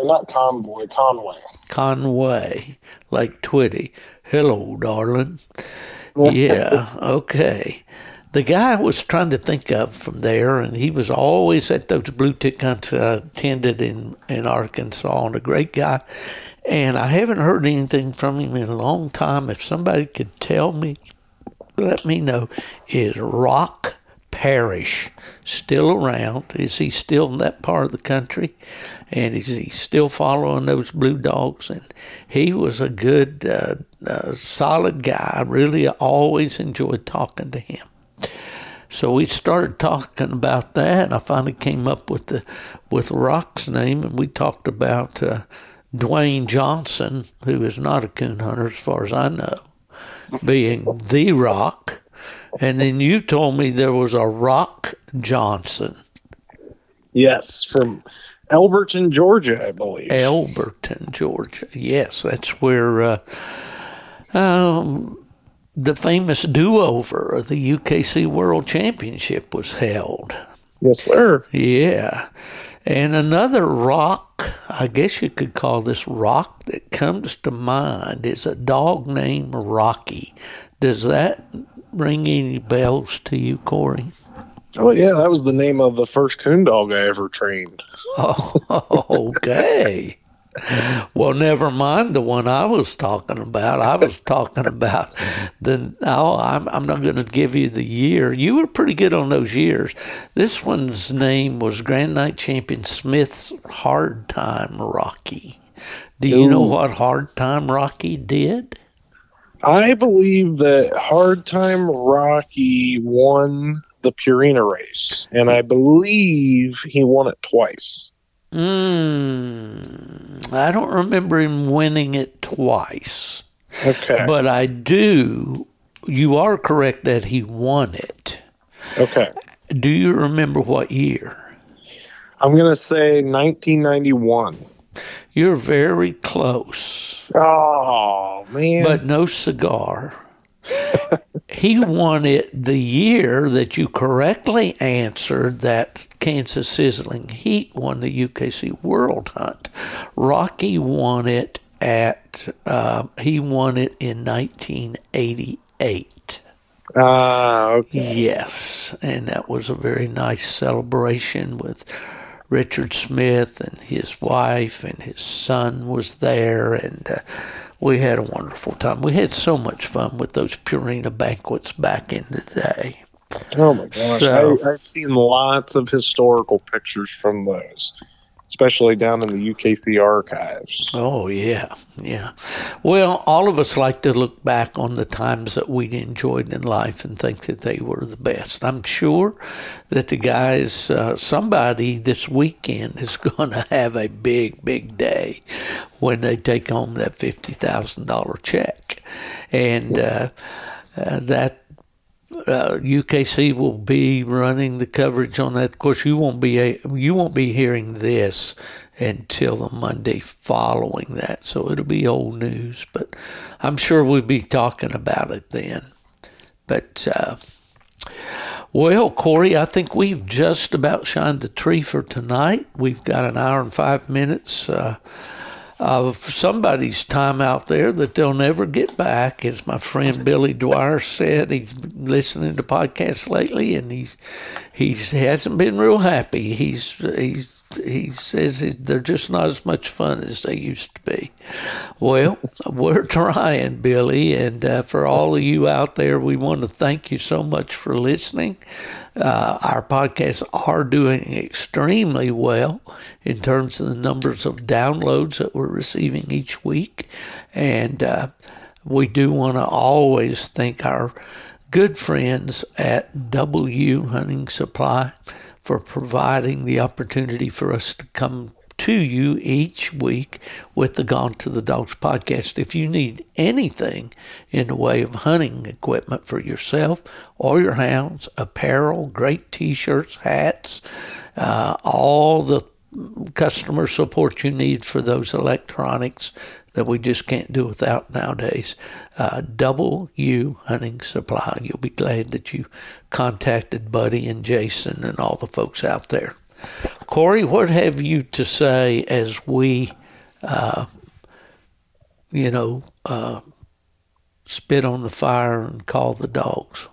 Speaker 3: like Twitty. Hello, darling. Yeah, okay. The guy I was trying to think of from there, and he was always at those blue tick hunts I attended in Arkansas, and a great guy. And I haven't heard anything from him in a long time. If somebody could tell me, let me know. Is Rock Parrish still around? Is he still in that part of the country? And is he still following those blue dogs? And he was a good, solid guy. I really always enjoyed talking to him. So we started talking about that, and I finally came up with Rock's name, and we talked about Dwayne Johnson, who is not a coon hunter as far as I know, being the Rock. And then you told me there was a Rock Johnson.
Speaker 2: Yes, from Elberton, Georgia, I believe.
Speaker 3: Elberton, Georgia. Yes, that's where the famous do-over of the UKC World Championship was held.
Speaker 2: Yes, sir.
Speaker 3: Yeah. And another Rock, I guess you could call this Rock, that comes to mind is a dog named Rocky. Does that ring any bells to you, Corey?
Speaker 2: Oh, yeah, that was the name of the first coon dog I ever trained.
Speaker 3: Oh, okay. Well, never mind the one I was talking about. I was talking about I'm not going to give you the year. You were pretty good on those years. This one's name was Grand Night Champion Smith's Hard Time Rocky. Do you know what Hard Time Rocky did?
Speaker 2: I believe that Hard Time Rocky won the Purina race, and I believe he won it twice.
Speaker 3: I don't remember him winning it twice.
Speaker 2: Okay.
Speaker 3: But I do. You are correct that he won it.
Speaker 2: Okay.
Speaker 3: Do you remember what year?
Speaker 2: I'm going to say 1991.
Speaker 3: You're very close.
Speaker 2: Oh, man.
Speaker 3: But no cigar. he won it the year that you correctly answered that Kansas Sizzling Heat won the UKC World Hunt. Rocky won it he won it in 1988.
Speaker 2: Okay.
Speaker 3: Yes, and that was a very nice celebration with Richard Smith and his wife, and his son was there, and we had a wonderful time. We had so much fun with those Purina banquets back in the day.
Speaker 2: Oh my gosh.
Speaker 3: So-
Speaker 2: I've seen lots of historical pictures from those, especially down in the UKC archives.
Speaker 3: Oh, yeah, yeah. Well, all of us like to look back on the times that we enjoyed in life and think that they were the best. I'm sure that the guys, somebody this weekend is going to have a big, big day when they take home that $50,000 check. And that UKC will be running the coverage on that. Of course, you won't be hearing this until the Monday following that, so it'll be old news. But I'm sure we'll be talking about it then. But well, Corey, I think we've just about shined the tree for tonight. We've got an hour and 5 minutes of somebody's time out there that they'll never get back. As my friend Billy Dwyer said, he's been listening to podcasts lately, and he hasn't been real happy. He says they're just not as much fun as they used to be. Well, we're trying, Billy, and for all of you out there, we want to thank you so much for listening. Our podcasts are doing extremely well in terms of the numbers of downloads that we're receiving each week. And we do want to always thank our good friends at W Hunting Supply for providing the opportunity for us to come to you each week with the Gone to the Dogs podcast. If you need anything in the way of hunting equipment for yourself or your hounds, apparel, great T-shirts, hats, all the customer support you need for those electronics that we just can't do without nowadays, W Hunting Supply. You'll be glad that you contacted Buddy and Jason and all the folks out there. Corey, what have you to say as we, spit on the fire and call the dogs?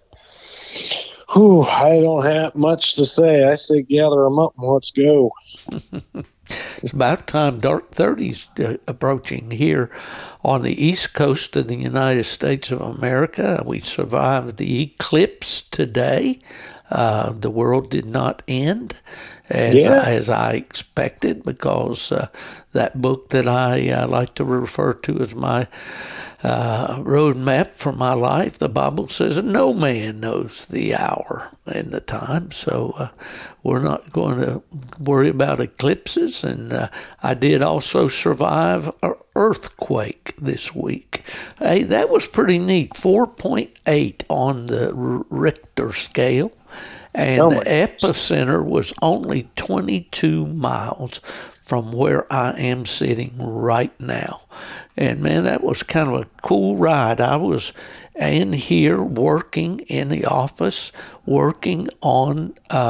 Speaker 2: Whew, I don't have much to say. I say gather them up and let's go.
Speaker 3: It's about time. Dark 30's approaching here on the east coast of the United States of America. We survived the eclipse today. The world did not end as I expected, because that book that I like to refer to as my roadmap for my life, the Bible says no man knows the hour and the time, so we're not going to worry about eclipses. And I did also survive an earthquake this week. Hey, that was pretty neat. 4.8 on the Richter scale. And the epicenter was only 22 miles from where I am sitting right now. And, man, that was kind of a cool ride. I was in here working in the office, working on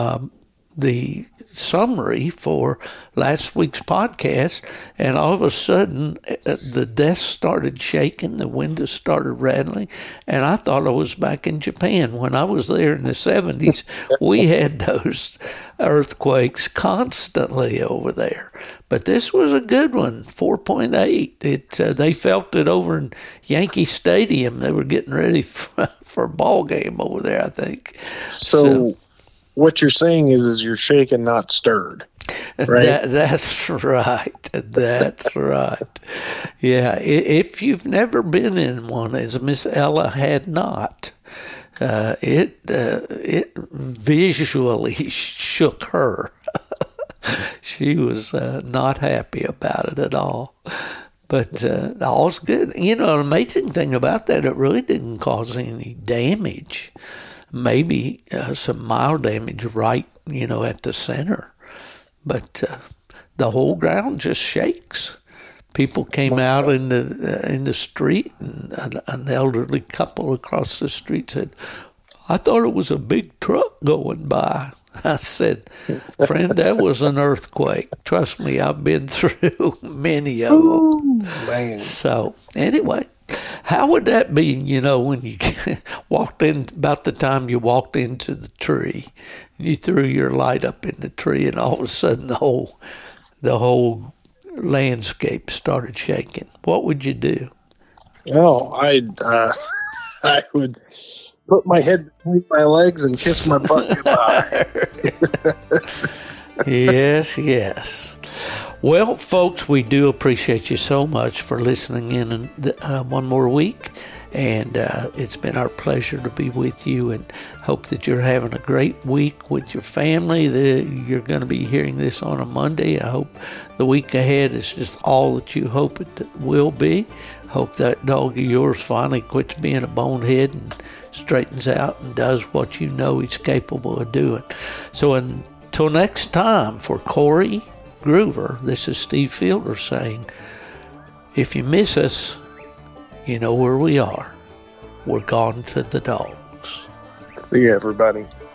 Speaker 3: the summary for last week's podcast, and all of a sudden the desk started shaking, the windows started rattling, and I thought I was back in Japan. When I was there in the 70s, we had those earthquakes constantly over there. But this was a good one, 4.8. They felt it over in Yankee Stadium. They were getting ready for a ball game over there, I think.
Speaker 2: So what you're saying is you're shaken, not stirred, right?
Speaker 3: That's right. That's right. Yeah. If you've never been in one, as Miss Ella had not, it visually shook her. She was not happy about it at all. But all's good. An amazing thing about that, it really didn't cause any damage. Maybe some mild damage right, at the center. But the whole ground just shakes. people came out in the street, and an elderly couple across the street said, "I thought it was a big truck going by." I said, "Friend, that was an earthquake. Trust me, I've been through many of them."
Speaker 2: Man.
Speaker 3: So anyway, how would that be, when you walked in, about the time you walked into the tree, you threw your light up in the tree, and all of a sudden the whole landscape started shaking? What would you do?
Speaker 2: Oh, I would put my head between my legs and kiss my butt goodbye.
Speaker 3: Yes. Well, folks, we do appreciate you so much for listening in one more week. And it's been our pleasure to be with you, and hope that you're having a great week with your family. You're going to be hearing this on a Monday. I hope the week ahead is just all that you hope it will be. Hope that dog of yours finally quits being a bonehead and straightens out and does what you know he's capable of doing. So until next time, for Corey Groover, this is Steve Fielder saying, if you miss us, you know where we are. We're gone to the dogs.
Speaker 2: See you, everybody.